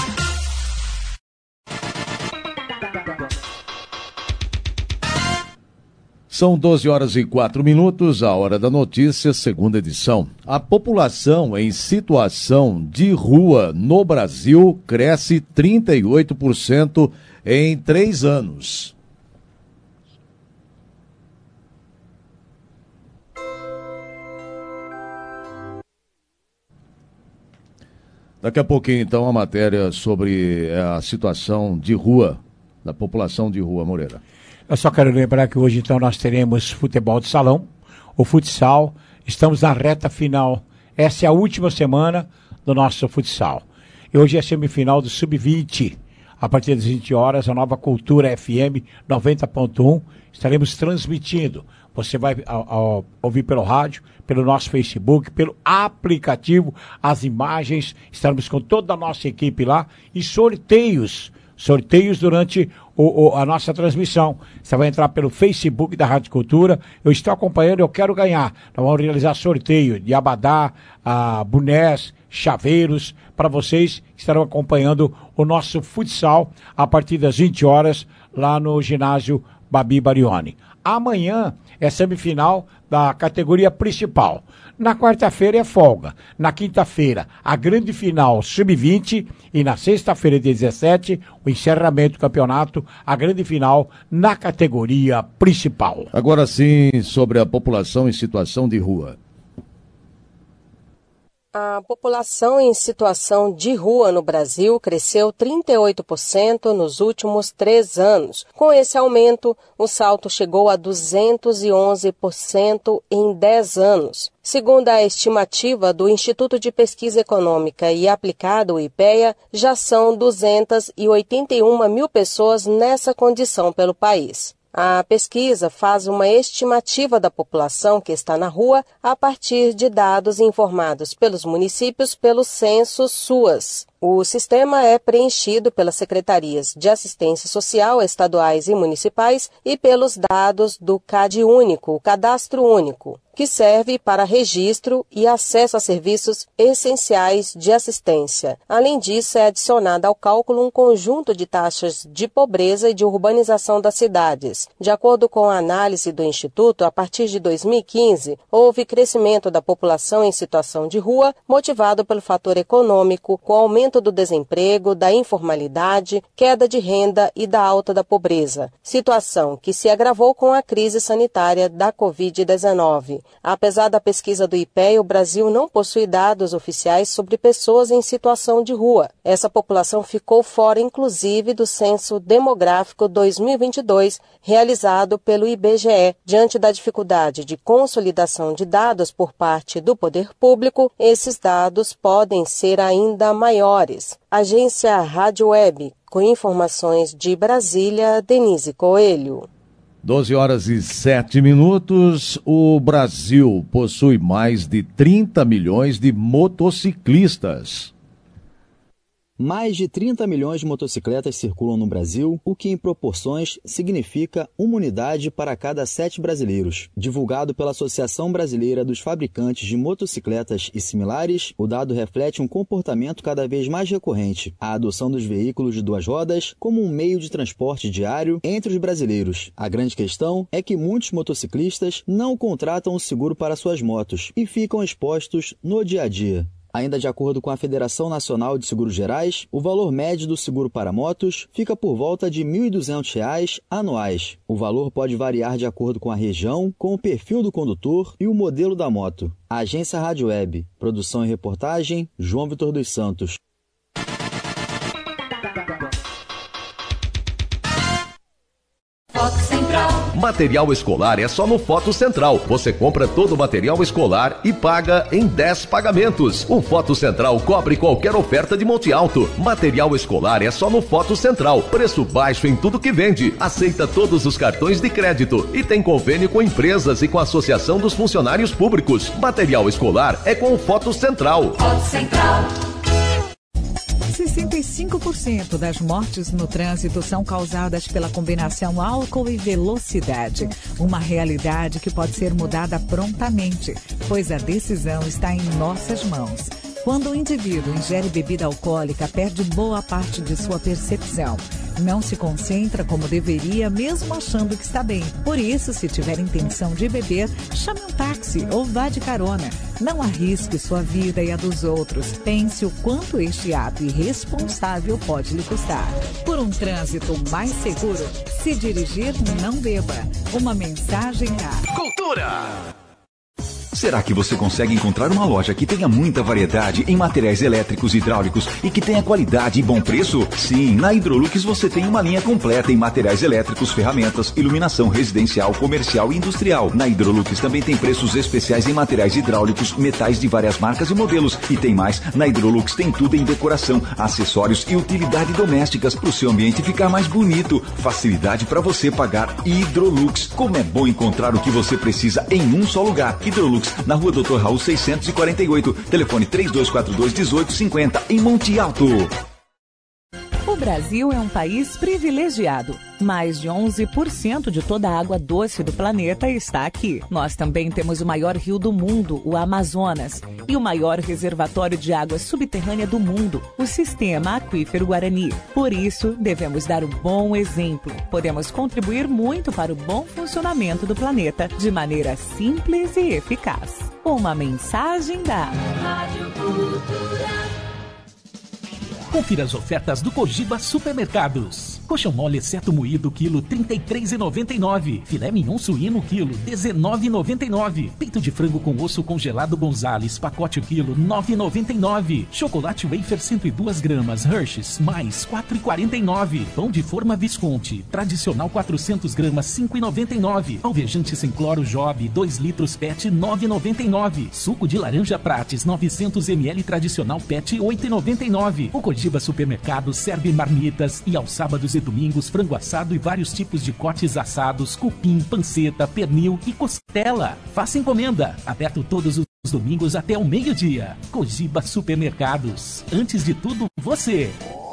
São 12 horas e 4 minutos, a hora da notícia, segunda edição. A população em situação de rua no Brasil cresce 38% em 3 anos. Daqui a pouquinho, então, a matéria sobre a situação de rua, da população de rua, Moreira. Eu só quero lembrar que hoje, então, nós teremos futebol de salão, o futsal. Estamos na reta final. Essa é a última semana do nosso futsal. E hoje é a semifinal do Sub-20. A partir das 20 horas, a Nova Cultura FM 90.1. Estaremos transmitindo. Você vai ouvir pelo rádio, pelo nosso Facebook, pelo aplicativo, as imagens. Estaremos com toda a nossa equipe lá e sorteios durante a nossa transmissão. Você vai entrar pelo Facebook da Rádio Cultura. Eu estou acompanhando, eu quero ganhar. Nós vamos realizar sorteio de abadá, bonés, chaveiros, para vocês que estarão acompanhando o nosso futsal a partir das 20 horas lá no ginásio Babi Barioni. Amanhã é semifinal da categoria principal. Na quarta-feira é folga. Na quinta-feira, a grande final Sub-20 e na sexta-feira, 17, o encerramento do campeonato, a grande final na categoria principal. Agora sim, sobre a população em situação de rua. A população em situação de rua no Brasil cresceu 38% nos últimos 3 anos. Com esse aumento, o salto chegou a 211% em 10 anos. Segundo a estimativa do Instituto de Pesquisa Econômica e Aplicada, o IPEA, já são 281 mil pessoas nessa condição pelo país. A pesquisa faz uma estimativa da população que está na rua a partir de dados informados pelos municípios pelo censo SUAS. O sistema é preenchido pelas secretarias de assistência social estaduais e municipais e pelos dados do CAD único, o Cadastro Único, que serve para registro e acesso a serviços essenciais de assistência. Além disso, é adicionado ao cálculo um conjunto de taxas de pobreza e de urbanização das cidades. De acordo com a análise do Instituto, a partir de 2015, houve crescimento da população em situação de rua, motivado pelo fator econômico, com aumento do desemprego, da informalidade, queda de renda e da alta da pobreza, situação que se agravou com a crise sanitária da Covid-19. Apesar da pesquisa do IPEA, o Brasil não possui dados oficiais sobre pessoas em situação de rua. Essa população ficou fora, inclusive, do Censo Demográfico 2022, realizado pelo IBGE. Diante da dificuldade de consolidação de dados por parte do poder público, esses dados podem ser ainda maiores. Agência Rádio Web, com informações de Brasília, Denise Coelho. 12 horas e 7 minutos. O Brasil possui mais de 30 milhões de motociclistas. Mais de 30 milhões de motocicletas circulam no Brasil, o que em proporções significa uma unidade para cada 7 brasileiros. Divulgado pela Associação Brasileira dos Fabricantes de Motocicletas e similares, o dado reflete um comportamento cada vez mais recorrente, a adoção dos veículos de 2 rodas como um meio de transporte diário entre os brasileiros. A grande questão é que muitos motociclistas não contratam o seguro para suas motos e ficam expostos no dia a dia. Ainda de acordo com a Federação Nacional de Seguros Gerais, o valor médio do seguro para motos fica por volta de R$ 1.200 anuais. O valor pode variar de acordo com a região, com o perfil do condutor e o modelo da moto. Agência Rádio Web. Produção e reportagem, João Vitor dos Santos. Foto Central. Material escolar é só no Foto Central. Você compra todo o material escolar e paga em 10 pagamentos. O Foto Central cobre qualquer oferta de monte alto. Material escolar é só no Foto Central. Preço baixo em tudo que vende. Aceita todos os cartões de crédito e tem convênio com empresas e com a Associação dos Funcionários Públicos. Material escolar é com o Foto Central. Foto Central. 65% das mortes no trânsito são causadas pela combinação álcool e velocidade. Uma realidade que pode ser mudada prontamente, pois a decisão está em nossas mãos. Quando o indivíduo ingere bebida alcoólica, perde boa parte de sua percepção. Não se concentra como deveria, mesmo achando que está bem. Por isso, se tiver intenção de beber, chame um táxi ou vá de carona. Não arrisque sua vida e a dos outros. Pense o quanto este ato irresponsável pode lhe custar. Por um trânsito mais seguro, se dirigir, não beba. Uma mensagem a Cultura! Será que você consegue encontrar uma loja que tenha muita variedade em materiais elétricos e hidráulicos e que tenha qualidade e bom preço? Sim, na Hidrolux você tem uma linha completa em materiais elétricos, ferramentas, iluminação residencial, comercial e industrial. Na Hidrolux também tem preços especiais em materiais hidráulicos, metais de várias marcas e modelos. E tem mais, na Hidrolux tem tudo em decoração, acessórios e utilidade domésticas para o seu ambiente ficar mais bonito. Facilidade para você pagar Hidrolux. Como é bom encontrar o que você precisa em um só lugar. Hidrolux, na Rua Dr. Raul 648, telefone 3242-1850, em Monte Alto. O Brasil é um país privilegiado. Mais de 11% de toda a água doce do planeta está aqui. Nós também temos o maior rio do mundo, o Amazonas, e o maior reservatório de água subterrânea do mundo, o Sistema Aquífero Guarani. Por isso, devemos dar um bom exemplo. Podemos contribuir muito para o bom funcionamento do planeta de maneira simples e eficaz. Uma mensagem da Rádio Cultura. Confira as ofertas do Cogiba Supermercados. Coxão mole exceto moído, quilo R$ 33,99. Filé mignon suíno, quilo R$ 19,99. Peito de frango com osso congelado Gonzales, pacote quilo R$ 9,99. Chocolate wafer 102 gramas Hershey's, mais R$ 4,49. Pão de forma Visconti, tradicional 400 gramas R$ 5,99. Alvejante sem cloro Job, 2 litros PET, R$ 9,99. Suco de laranja Prates, 900 ml tradicional PET, R$ 8,99. O Cogiba Supermercado serve marmitas e aos sábados e domingos frango assado e vários tipos de cortes assados, cupim, panceta, pernil e costela. Faça encomenda. Aberto todos os domingos até o meio-dia. Cogiba Supermercados. Antes de tudo, você.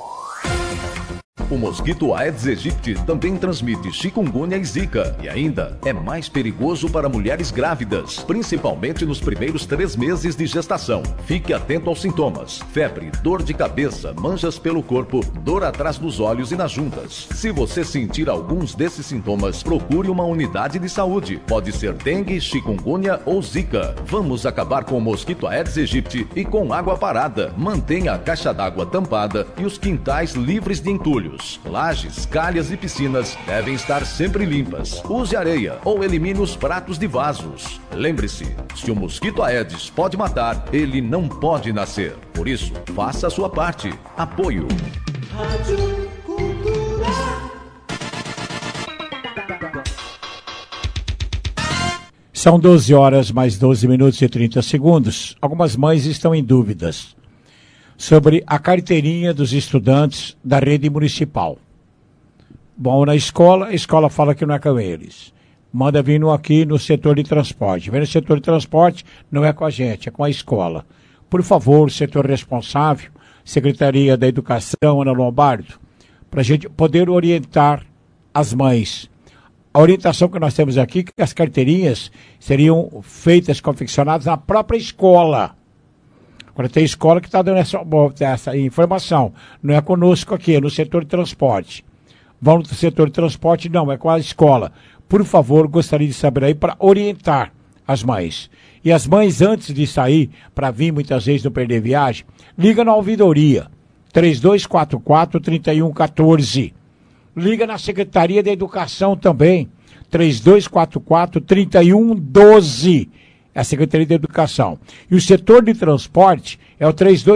O mosquito Aedes aegypti também transmite chikungunya e zika e ainda é mais perigoso para mulheres grávidas, principalmente nos primeiros 3 meses de gestação. Fique atento aos sintomas: febre, dor de cabeça, manchas pelo corpo, dor atrás dos olhos e nas juntas. Se você sentir alguns desses sintomas, procure uma unidade de saúde. Pode ser dengue, chikungunya ou zika. Vamos acabar com o mosquito Aedes aegypti e com água parada. Mantenha a caixa d'água tampada e os quintais livres de entulhos. Lajes, calhas e piscinas devem estar sempre limpas. Use areia ou elimine os pratos de vasos. Lembre-se, se o mosquito Aedes pode matar, ele não pode nascer. Por isso, faça a sua parte. Apoio. Rádio Cultura. São 12 horas mais 12 minutos e 30 segundos. Algumas mães estão em dúvidas sobre a carteirinha dos estudantes da rede municipal. Bom, na escola, a escola fala que não é com eles. Manda vir aqui no setor de transporte. Vem no setor de transporte, não é com a gente, é com a escola. Por favor, setor responsável, Secretaria da Educação, Ana Lombardo, para a gente poder orientar as mães. A orientação que nós temos aqui é que as carteirinhas seriam feitas, confeccionadas na própria escola. Agora tem escola que está dando essa informação. Não é conosco aqui, é no setor de transporte. Vão no setor de transporte? Não, é com a escola. Por favor, gostaria de saber aí para orientar as mães. E as mães, antes de sair, para vir muitas vezes não perder viagem, liga na ouvidoria, 3244-3114. Liga na Secretaria da Educação também, 3244-3112. É a Secretaria da Educação. E o setor de transporte é o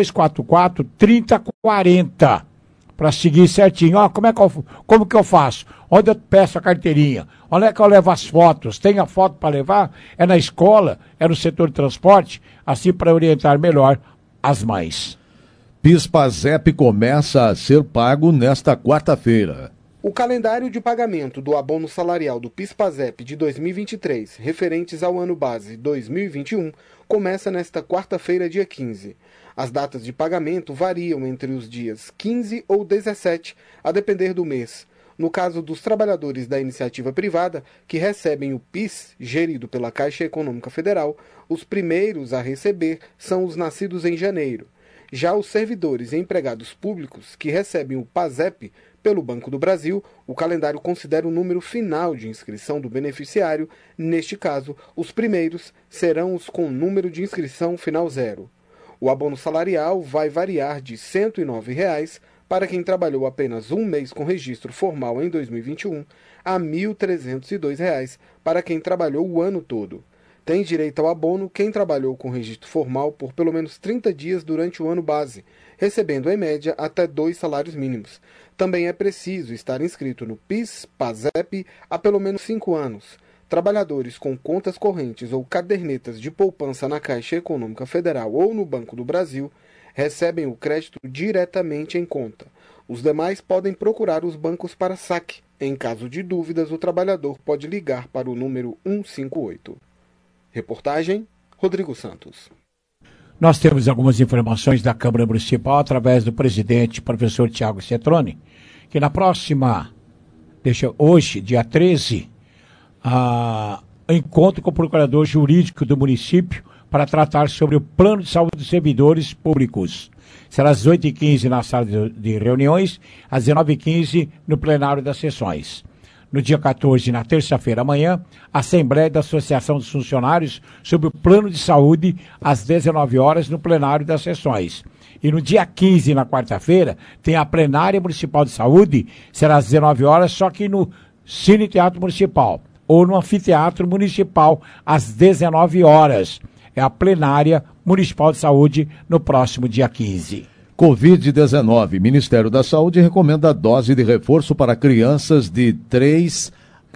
3244-3040. Para seguir certinho. Como que eu faço? Onde eu peço a carteirinha? Onde é que eu levo as fotos? Tem a foto para levar? É na escola? É no setor de transporte? Assim para orientar melhor as mães. PIS/PASEP começa a ser pago nesta quarta-feira. O calendário de pagamento do abono salarial do PIS/PASEP de 2023, referentes ao ano base 2021, começa nesta quarta-feira, dia 15. As datas de pagamento variam entre os dias 15 ou 17, a depender do mês. No caso dos trabalhadores da iniciativa privada, que recebem o PIS, gerido pela Caixa Econômica Federal, os primeiros a receber são os nascidos em janeiro. Já os servidores e empregados públicos, que recebem o PASEP pelo Banco do Brasil, o calendário considera o número final de inscrição do beneficiário. Neste caso, os primeiros serão os com número de inscrição final 0. O abono salarial vai variar de R$ 109,00 para quem trabalhou apenas um mês com registro formal em 2021 a R$ 1.302,00 para quem trabalhou o ano todo. Tem direito ao abono quem trabalhou com registro formal por pelo menos 30 dias durante o ano base, recebendo em média até 2 salários mínimos. Também é preciso estar inscrito no PIS/PASEP há pelo menos 5 anos. Trabalhadores com contas correntes ou cadernetas de poupança na Caixa Econômica Federal ou no Banco do Brasil recebem o crédito diretamente em conta. Os demais podem procurar os bancos para saque. Em caso de dúvidas, o trabalhador pode ligar para o número 158. Reportagem, Rodrigo Santos. Nós temos algumas informações da Câmara Municipal através do presidente, professor Tiago Cetroni, que na próxima, hoje, dia 13, encontro com o procurador jurídico do município para tratar sobre o plano de saúde dos servidores públicos. Será às 8h15 na sala de reuniões, às 19h15 no plenário das sessões. No dia 14, na terça-feira, amanhã, Assembleia da Associação dos Funcionários sobre o plano de saúde, às 19 horas, no plenário das sessões. E no dia 15, na quarta-feira, tem a plenária municipal de saúde, será às 19 horas, só que no Cine Teatro Municipal, ou no Anfiteatro Municipal, às 19 horas. É a plenária municipal de saúde no próximo dia 15. Covid-19. Ministério da Saúde recomenda a dose de reforço para crianças de 3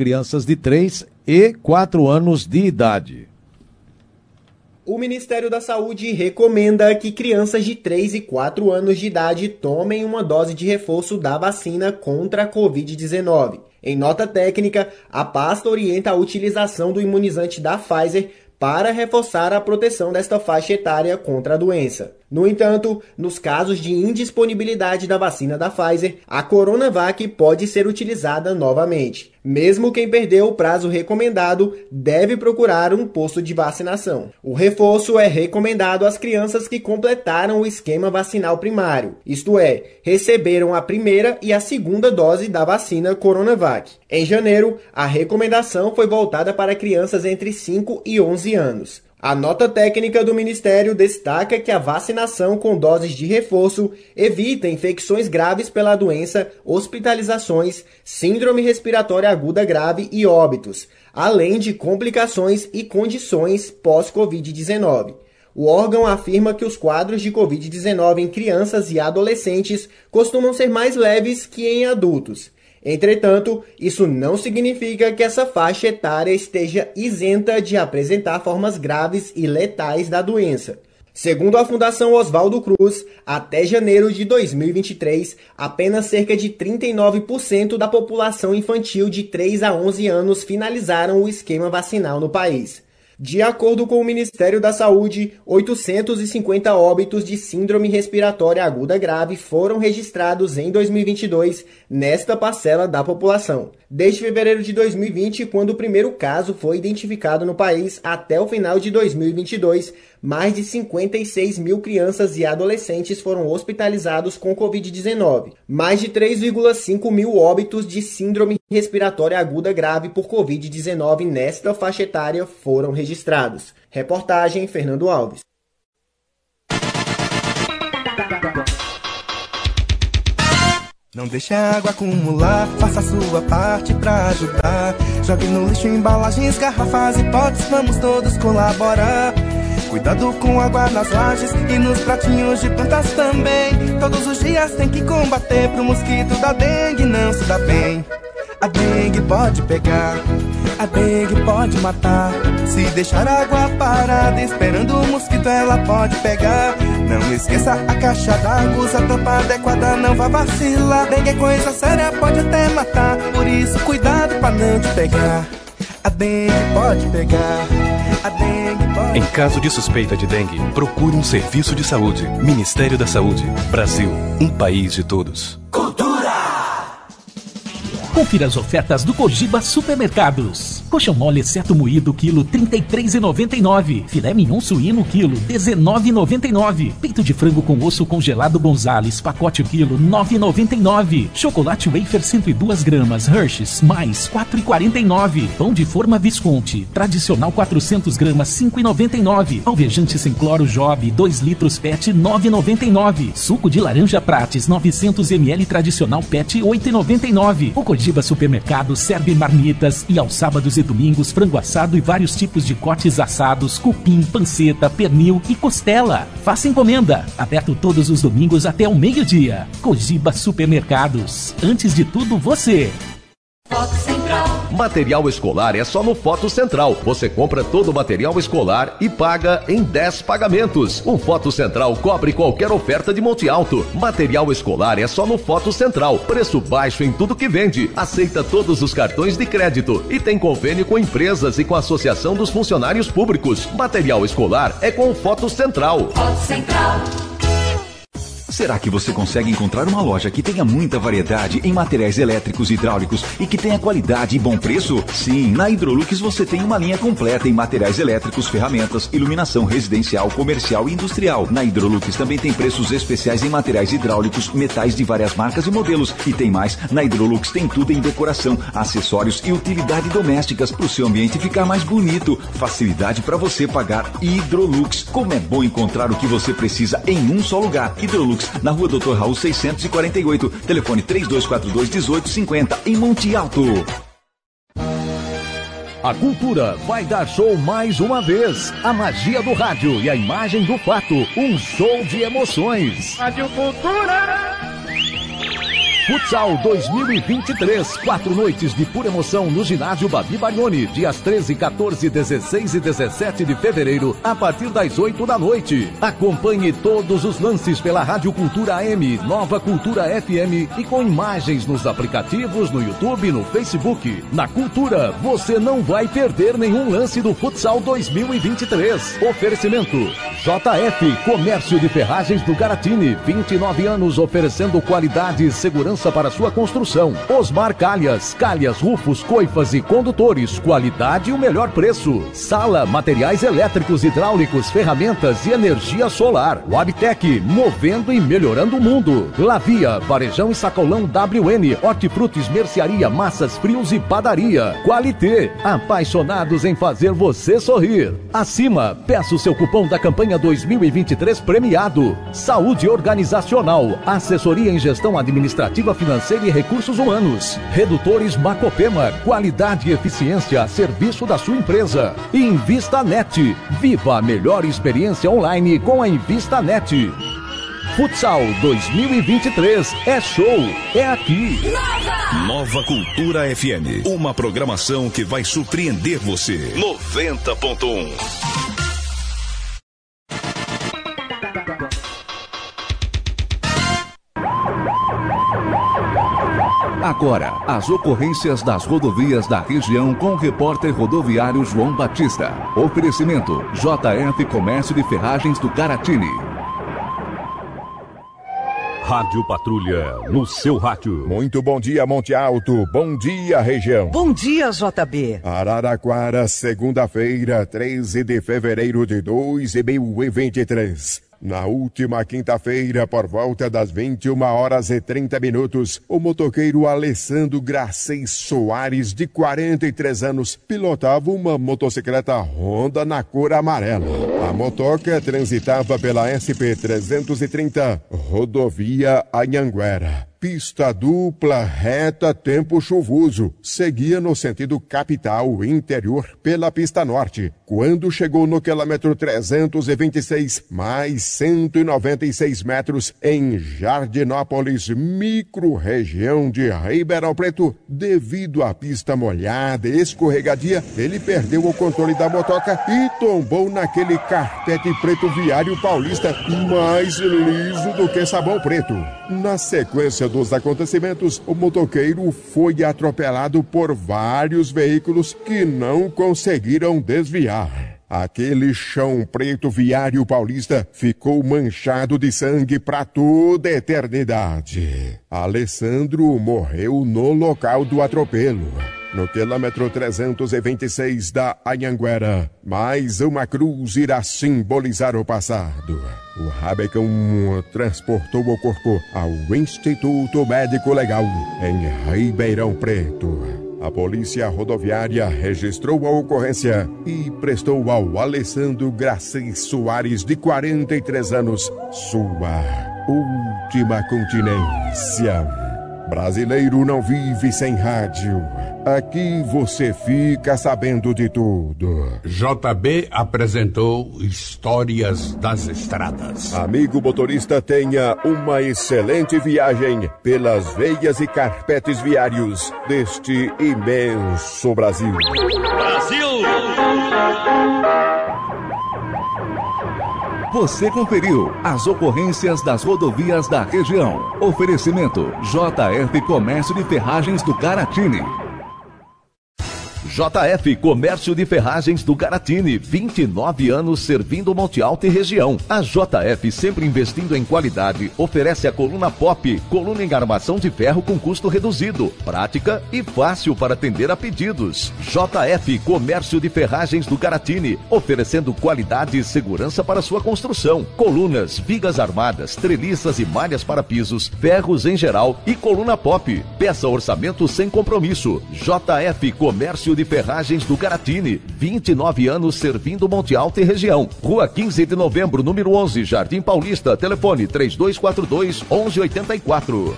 e 4 anos de idade. O Ministério da Saúde recomenda que crianças de 3 e 4 anos de idade tomem uma dose de reforço da vacina contra a Covid-19. Em nota técnica, a pasta orienta a utilização do imunizante da Pfizer para reforçar a proteção desta faixa etária contra a doença. No entanto, nos casos de indisponibilidade da vacina da Pfizer, a Coronavac pode ser utilizada novamente. Mesmo quem perdeu o prazo recomendado deve procurar um posto de vacinação. O reforço é recomendado às crianças que completaram o esquema vacinal primário, isto é, receberam a primeira e a segunda dose da vacina Coronavac. Em janeiro, a recomendação foi voltada para crianças entre 5 e 11 anos. A nota técnica do Ministério destaca que a vacinação com doses de reforço evita infecções graves pela doença, hospitalizações, síndrome respiratória aguda grave e óbitos, além de complicações e condições pós-Covid-19. O órgão afirma que os quadros de Covid-19 em crianças e adolescentes costumam ser mais leves que em adultos. Entretanto, isso não significa que essa faixa etária esteja isenta de apresentar formas graves e letais da doença. Segundo a Fundação Oswaldo Cruz, até janeiro de 2023, apenas cerca de 39% da população infantil de 3 a 11 anos finalizaram o esquema vacinal no país. De acordo com o Ministério da Saúde, 850 óbitos de síndrome respiratória aguda grave foram registrados em 2022 nesta parcela da população. Desde fevereiro de 2020, quando o primeiro caso foi identificado no país, até o final de 2022, mais de 56 mil crianças e adolescentes foram hospitalizados com Covid-19. Mais de 3,5 mil óbitos de síndrome respiratória aguda grave por Covid-19 nesta faixa etária foram registrados. Reportagem Fernando Alves. Não deixe a água acumular, faça a sua parte pra ajudar. Jogue no lixo embalagens, garrafas e potes, vamos todos colaborar. Cuidado com água nas lajes e nos pratinhos de plantas também. Todos os dias tem que combater pro mosquito da dengue não se dá bem. A dengue pode pegar, a dengue pode matar. Se deixar a água parada esperando o mosquito ela pode pegar. Não esqueça a caixa d'água, usa a tampa adequada, não vá vacilar. Dengue é coisa séria, pode até matar, por isso cuidado pra não te pegar. A dengue pode pegar, a dengue pode... Em caso de suspeita de dengue, procure um serviço de saúde. Ministério da Saúde. Brasil, um país de todos. Confira as ofertas do Cogiba Supermercados. Coxão mole exceto moído, quilo R$ 33,99. Filé mignon suíno, quilo R$ 19,99. Peito de frango com osso congelado Gonzales, pacote quilo R$ 9,99. Chocolate wafer 102 gramas Hershey's, mais R$ 4,49. Pão de forma Visconti, tradicional 400 gramas R$ 5,99. Alvejante sem cloro Job, 2 litros PET R$ 9,99. Suco de laranja Prates, 900 ml tradicional PET R$ 8,99. O Cogiba Supermercado serve marmitas e aos sábados e domingos frango assado e vários tipos de cortes assados, cupim, panceta, pernil e costela. Faça encomenda. Aberto todos os domingos até o meio-dia. Cogiba Supermercados. Antes de tudo, você. Foto Central. Material escolar é só no Foto Central. Você compra todo o material escolar e paga em 10 pagamentos. O Foto Central cobre qualquer oferta de monte alto. Material escolar é só no Foto Central. Preço baixo em tudo que vende. Aceita todos os cartões de crédito e tem convênio com empresas e com a Associação dos Funcionários Públicos. Material escolar é com o Foto Central. Foto Central. Será que você consegue encontrar uma loja que tenha muita variedade em materiais elétricos e hidráulicos e que tenha qualidade e bom preço? Sim, na Hidrolux você tem uma linha completa em materiais elétricos, ferramentas, iluminação residencial, comercial e industrial. Na Hidrolux também tem preços especiais em materiais hidráulicos, metais de várias marcas e modelos. E tem mais, na Hidrolux tem tudo em decoração, acessórios e utilidade domésticas para o seu ambiente ficar mais bonito. Facilidade para você pagar. Hidrolux. Como é bom encontrar o que você precisa em um só lugar. Hidrolux, na rua Dr. Raul 648, telefone 3242-1850, em Monte Alto. A Cultura vai dar show mais uma vez. A magia do rádio e a imagem do fato. Um show de emoções. Rádio Cultura. Futsal 2023, 4 noites de pura emoção no ginásio Babi Barioni, dias 13, 14, 16 e 17 de fevereiro, a partir das 8 da noite. Acompanhe todos os lances pela Rádio Cultura AM, Nova Cultura FM e com imagens nos aplicativos, no YouTube e no Facebook. Na Cultura, você não vai perder nenhum lance do Futsal 2023. Oferecimento JF, Comércio de Ferragens do Garatini, 29 anos oferecendo qualidade e segurança para sua construção. Osmar Calhas, rufos, coifas e condutores, qualidade e o melhor preço. Sala, materiais elétricos, hidráulicos, ferramentas e energia solar. Wabtec, movendo e melhorando o mundo. Lavia, varejão e sacolão WN, hortifrutis, mercearia, massas, frios e padaria. Qualité, apaixonados em fazer você sorrir. Acima, peça o seu cupom da campanha 2023 premiado. Saúde organizacional, assessoria em gestão administrativa, financeira e recursos humanos. Redutores Macopema, qualidade e eficiência a serviço da sua empresa. InvistaNet, viva a melhor experiência online com a InvistaNet. Futsal 2023 é show, é aqui. Nova Cultura FM, uma programação que vai surpreender você. 90.1. Agora, as ocorrências das rodovias da região com o repórter rodoviário João Batista. Oferecimento: JF Comércio de Ferragens do Caratini. Rádio Patrulha, no seu rádio. Muito bom dia, Monte Alto. Bom dia, região. Bom dia, JB. Araraquara, segunda-feira, 13 de fevereiro de 2023. Na última quinta-feira, por volta das 21h30, o motoqueiro Alessandro Gracei Soares, de 43 anos, pilotava uma motocicleta Honda na cor amarela. A motoca transitava pela SP-330, rodovia Anhanguera. Pista dupla, reta, tempo chuvoso. Seguia no sentido capital, interior, pela pista norte. Quando chegou no quilômetro 326, mais 196 metros, em Jardinópolis, micro-região de Ribeirão Preto, devido à pista molhada e escorregadia, ele perdeu o controle da motoca e tombou naquele carpete preto viário paulista, mais liso do que sabão preto. Na sequência dos acontecimentos, o motoqueiro foi atropelado por vários veículos que não conseguiram desviar. Aquele chão preto viário paulista ficou manchado de sangue para toda a eternidade. Alessandro morreu no local do atropelo. No quilômetro 326 da Anhanguera, mais uma cruz irá simbolizar o passado. O Rabecão transportou o corpo ao Instituto Médico Legal, em Ribeirão Preto. A polícia rodoviária registrou a ocorrência e prestou ao Alessandro Gracei Soares, de 43 anos, sua última continência. Brasileiro não vive sem rádio. Aqui você fica sabendo de tudo. JB apresentou Histórias das Estradas. Amigo motorista, tenha uma excelente viagem pelas veias e carpetes viários deste imenso Brasil. Brasil! Você conferiu as ocorrências das rodovias da região. Oferecimento: JF Comércio de Ferragens do Caratini. JF Comércio de Ferragens do Caratini, 29 anos servindo Monte Alto e região. A JF, sempre investindo em qualidade, oferece a coluna Pop, coluna em armação de ferro com custo reduzido, prática e fácil para atender a pedidos. JF Comércio de Ferragens do Caratini, oferecendo qualidade e segurança para sua construção. Colunas, vigas armadas, treliças e malhas para pisos, ferros em geral e coluna Pop. Peça orçamento sem compromisso. JF Comércio de Ferragens do Caratini, 29 anos servindo Monte Alto e região. Rua 15 de novembro, número 11, Jardim Paulista. Telefone 3242-1184.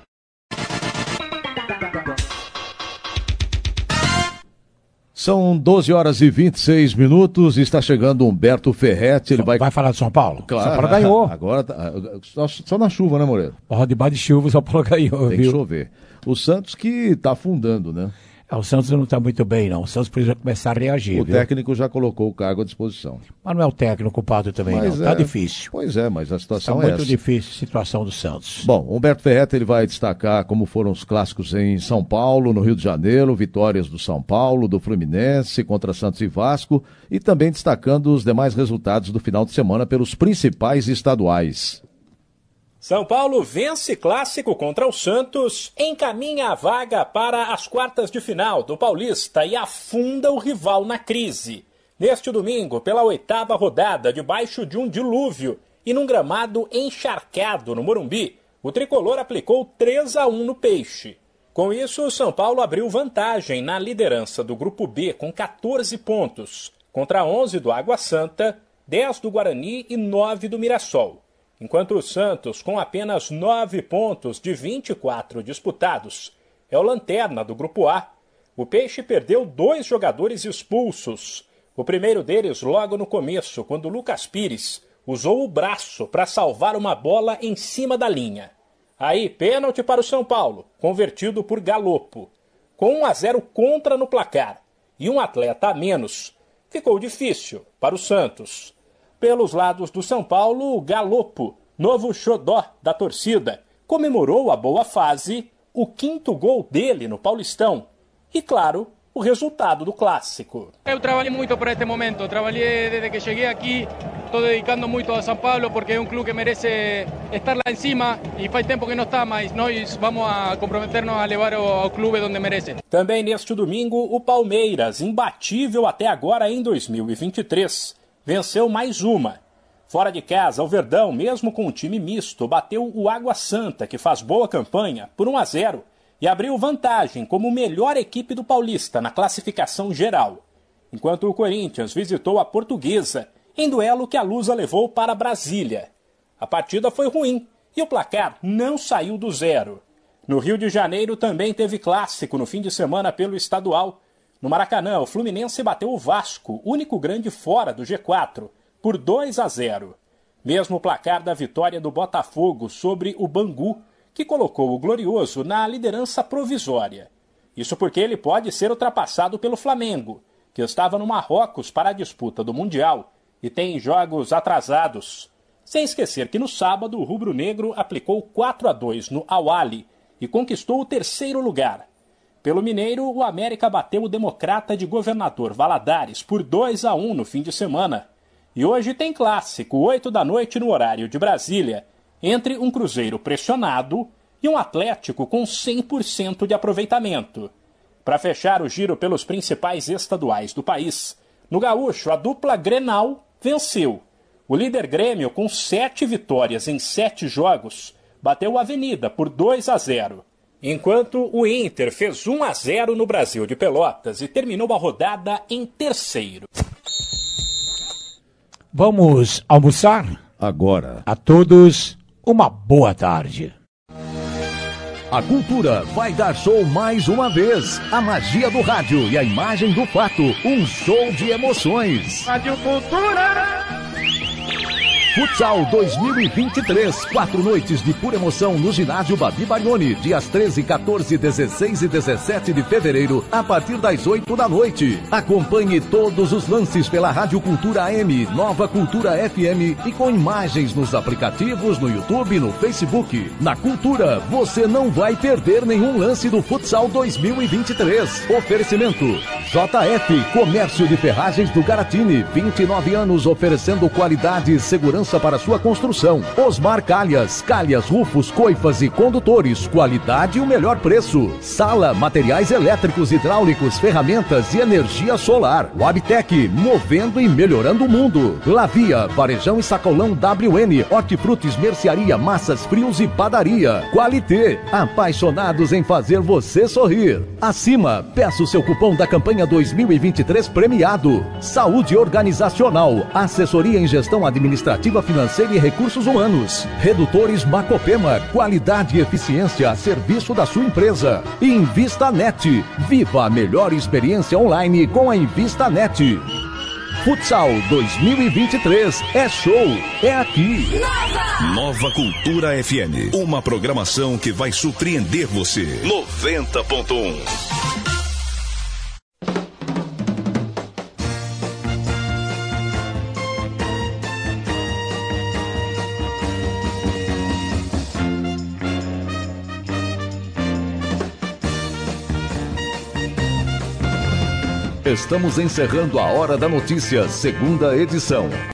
São 12h26. Está chegando Humberto Ferretti. Ele vai falar de São Paulo? Claro. São Paulo ganhou. Agora, só na chuva, né, Moreira? Debaixo de chuva, São Paulo ganhou. Tem que chover. O Santos que está afundando, né? O Santos não está muito bem, não. O Santos precisa começar a reagir. O técnico já colocou o cargo à disposição. Mas não é o técnico culpado também, não. Está difícil. Pois é, mas a situação Está é muito essa. difícil a situação do Santos. Bom, Humberto Ferretti ele vai destacar como foram os clássicos em São Paulo, no Rio de Janeiro, vitórias do São Paulo, do Fluminense contra Santos e Vasco, e também destacando os demais resultados do final de semana pelos principais estaduais. São Paulo vence clássico contra o Santos, encaminha a vaga para as quartas de final do Paulista e afunda o rival na crise. Neste domingo, pela 8ª rodada, debaixo de um dilúvio e num gramado encharcado no Morumbi, o tricolor aplicou 3-1 no Peixe. Com isso, o São Paulo abriu vantagem na liderança do Grupo B com 14 pontos, contra 11 do Água Santa, 10 do Guarani e 9 do Mirassol. Enquanto o Santos, com apenas 9 pontos de 24 disputados, é o lanterna do Grupo A. O Peixe perdeu 2 jogadores expulsos. O primeiro deles logo no começo, quando Lucas Pires usou o braço para salvar uma bola em cima da linha. Aí, pênalti para o São Paulo, convertido por Galopo. Com 1-0 contra no placar e um atleta a menos, ficou difícil para o Santos. Pelos lados do São Paulo, o Galopo, novo xodó da torcida, comemorou a boa fase, o 5º gol dele no Paulistão e, claro, o resultado do clássico. Eu trabalhei muito para este momento, trabalhei desde que cheguei aqui, estou dedicando muito a São Paulo porque é um clube que merece estar lá em cima e faz tempo que não está, mas nós vamos a comprometer-nos a levar ao clube onde merece. Também neste domingo, o Palmeiras, imbatível até agora em 2023, venceu mais uma. Fora de casa, o Verdão, mesmo com um time misto, bateu o Água Santa, que faz boa campanha, por 1-0, e abriu vantagem como melhor equipe do Paulista na classificação geral. Enquanto o Corinthians visitou a Portuguesa, em duelo que a Lusa levou para Brasília. A partida foi ruim e o placar não saiu do 0. No Rio de Janeiro também teve clássico no fim de semana pelo estadual. No Maracanã, o Fluminense bateu o Vasco, único grande fora do G4, por 2-0. Mesmo o placar da vitória do Botafogo sobre o Bangu, que colocou o Glorioso na liderança provisória. Isso porque ele pode ser ultrapassado pelo Flamengo, que estava no Marrocos para a disputa do Mundial e tem jogos atrasados. Sem esquecer que no sábado o rubro-negro aplicou 4-2 no Al-Ahly e conquistou o 3º lugar. Pelo Mineiro, o América bateu o Democrata de Governador Valadares por 2-1 no fim de semana. E hoje tem clássico, 8 da noite no horário de Brasília, entre um Cruzeiro pressionado e um Atlético com 100% de aproveitamento. Para fechar o giro pelos principais estaduais do país, no Gaúcho, a dupla Grenal venceu. O líder Grêmio, com 7 vitórias em 7 jogos, bateu o Avenida por 2-0. Enquanto o Inter fez 1-0 no Brasil de Pelotas e terminou a rodada em 3º. Vamos almoçar? Agora. A todos, uma boa tarde. A Cultura vai dar show mais uma vez. A magia do rádio e a imagem do fato. Um show de emoções. Rádio Cultura! Futsal 2023, 4 noites de pura emoção no ginásio Babi Barioni, dias 13, 14, 16 e 17 de fevereiro, a partir das 8 da noite. Acompanhe todos os lances pela Rádio Cultura AM, Nova Cultura FM e com imagens nos aplicativos, no YouTube e no Facebook. Na Cultura, você não vai perder nenhum lance do Futsal 2023. Oferecimento: JF, Comércio de Ferragens do Garatini, 29 anos oferecendo qualidade e segurança para sua construção. Osmar Calhas, rufos, coifas e condutores, qualidade e o melhor preço. Sala, materiais elétricos, hidráulicos, ferramentas e energia solar. Wabtec, movendo e melhorando o mundo. Lavia, varejão e sacolão WN, hortifrutis, mercearia, massas, frios e padaria. Qualité, apaixonados em fazer você sorrir. Acima, peça o seu cupom da campanha 2023 premiado. Saúde organizacional, assessoria em gestão administrativa, financeira e recursos humanos. Redutores Macopema, qualidade e eficiência a serviço da sua empresa. InvistaNet, viva a melhor experiência online com a InvistaNet. Futsal 2023 é show, é aqui. Nova Cultura FM, uma programação que vai surpreender você. 90.1. Estamos encerrando a Hora da Notícia, segunda edição.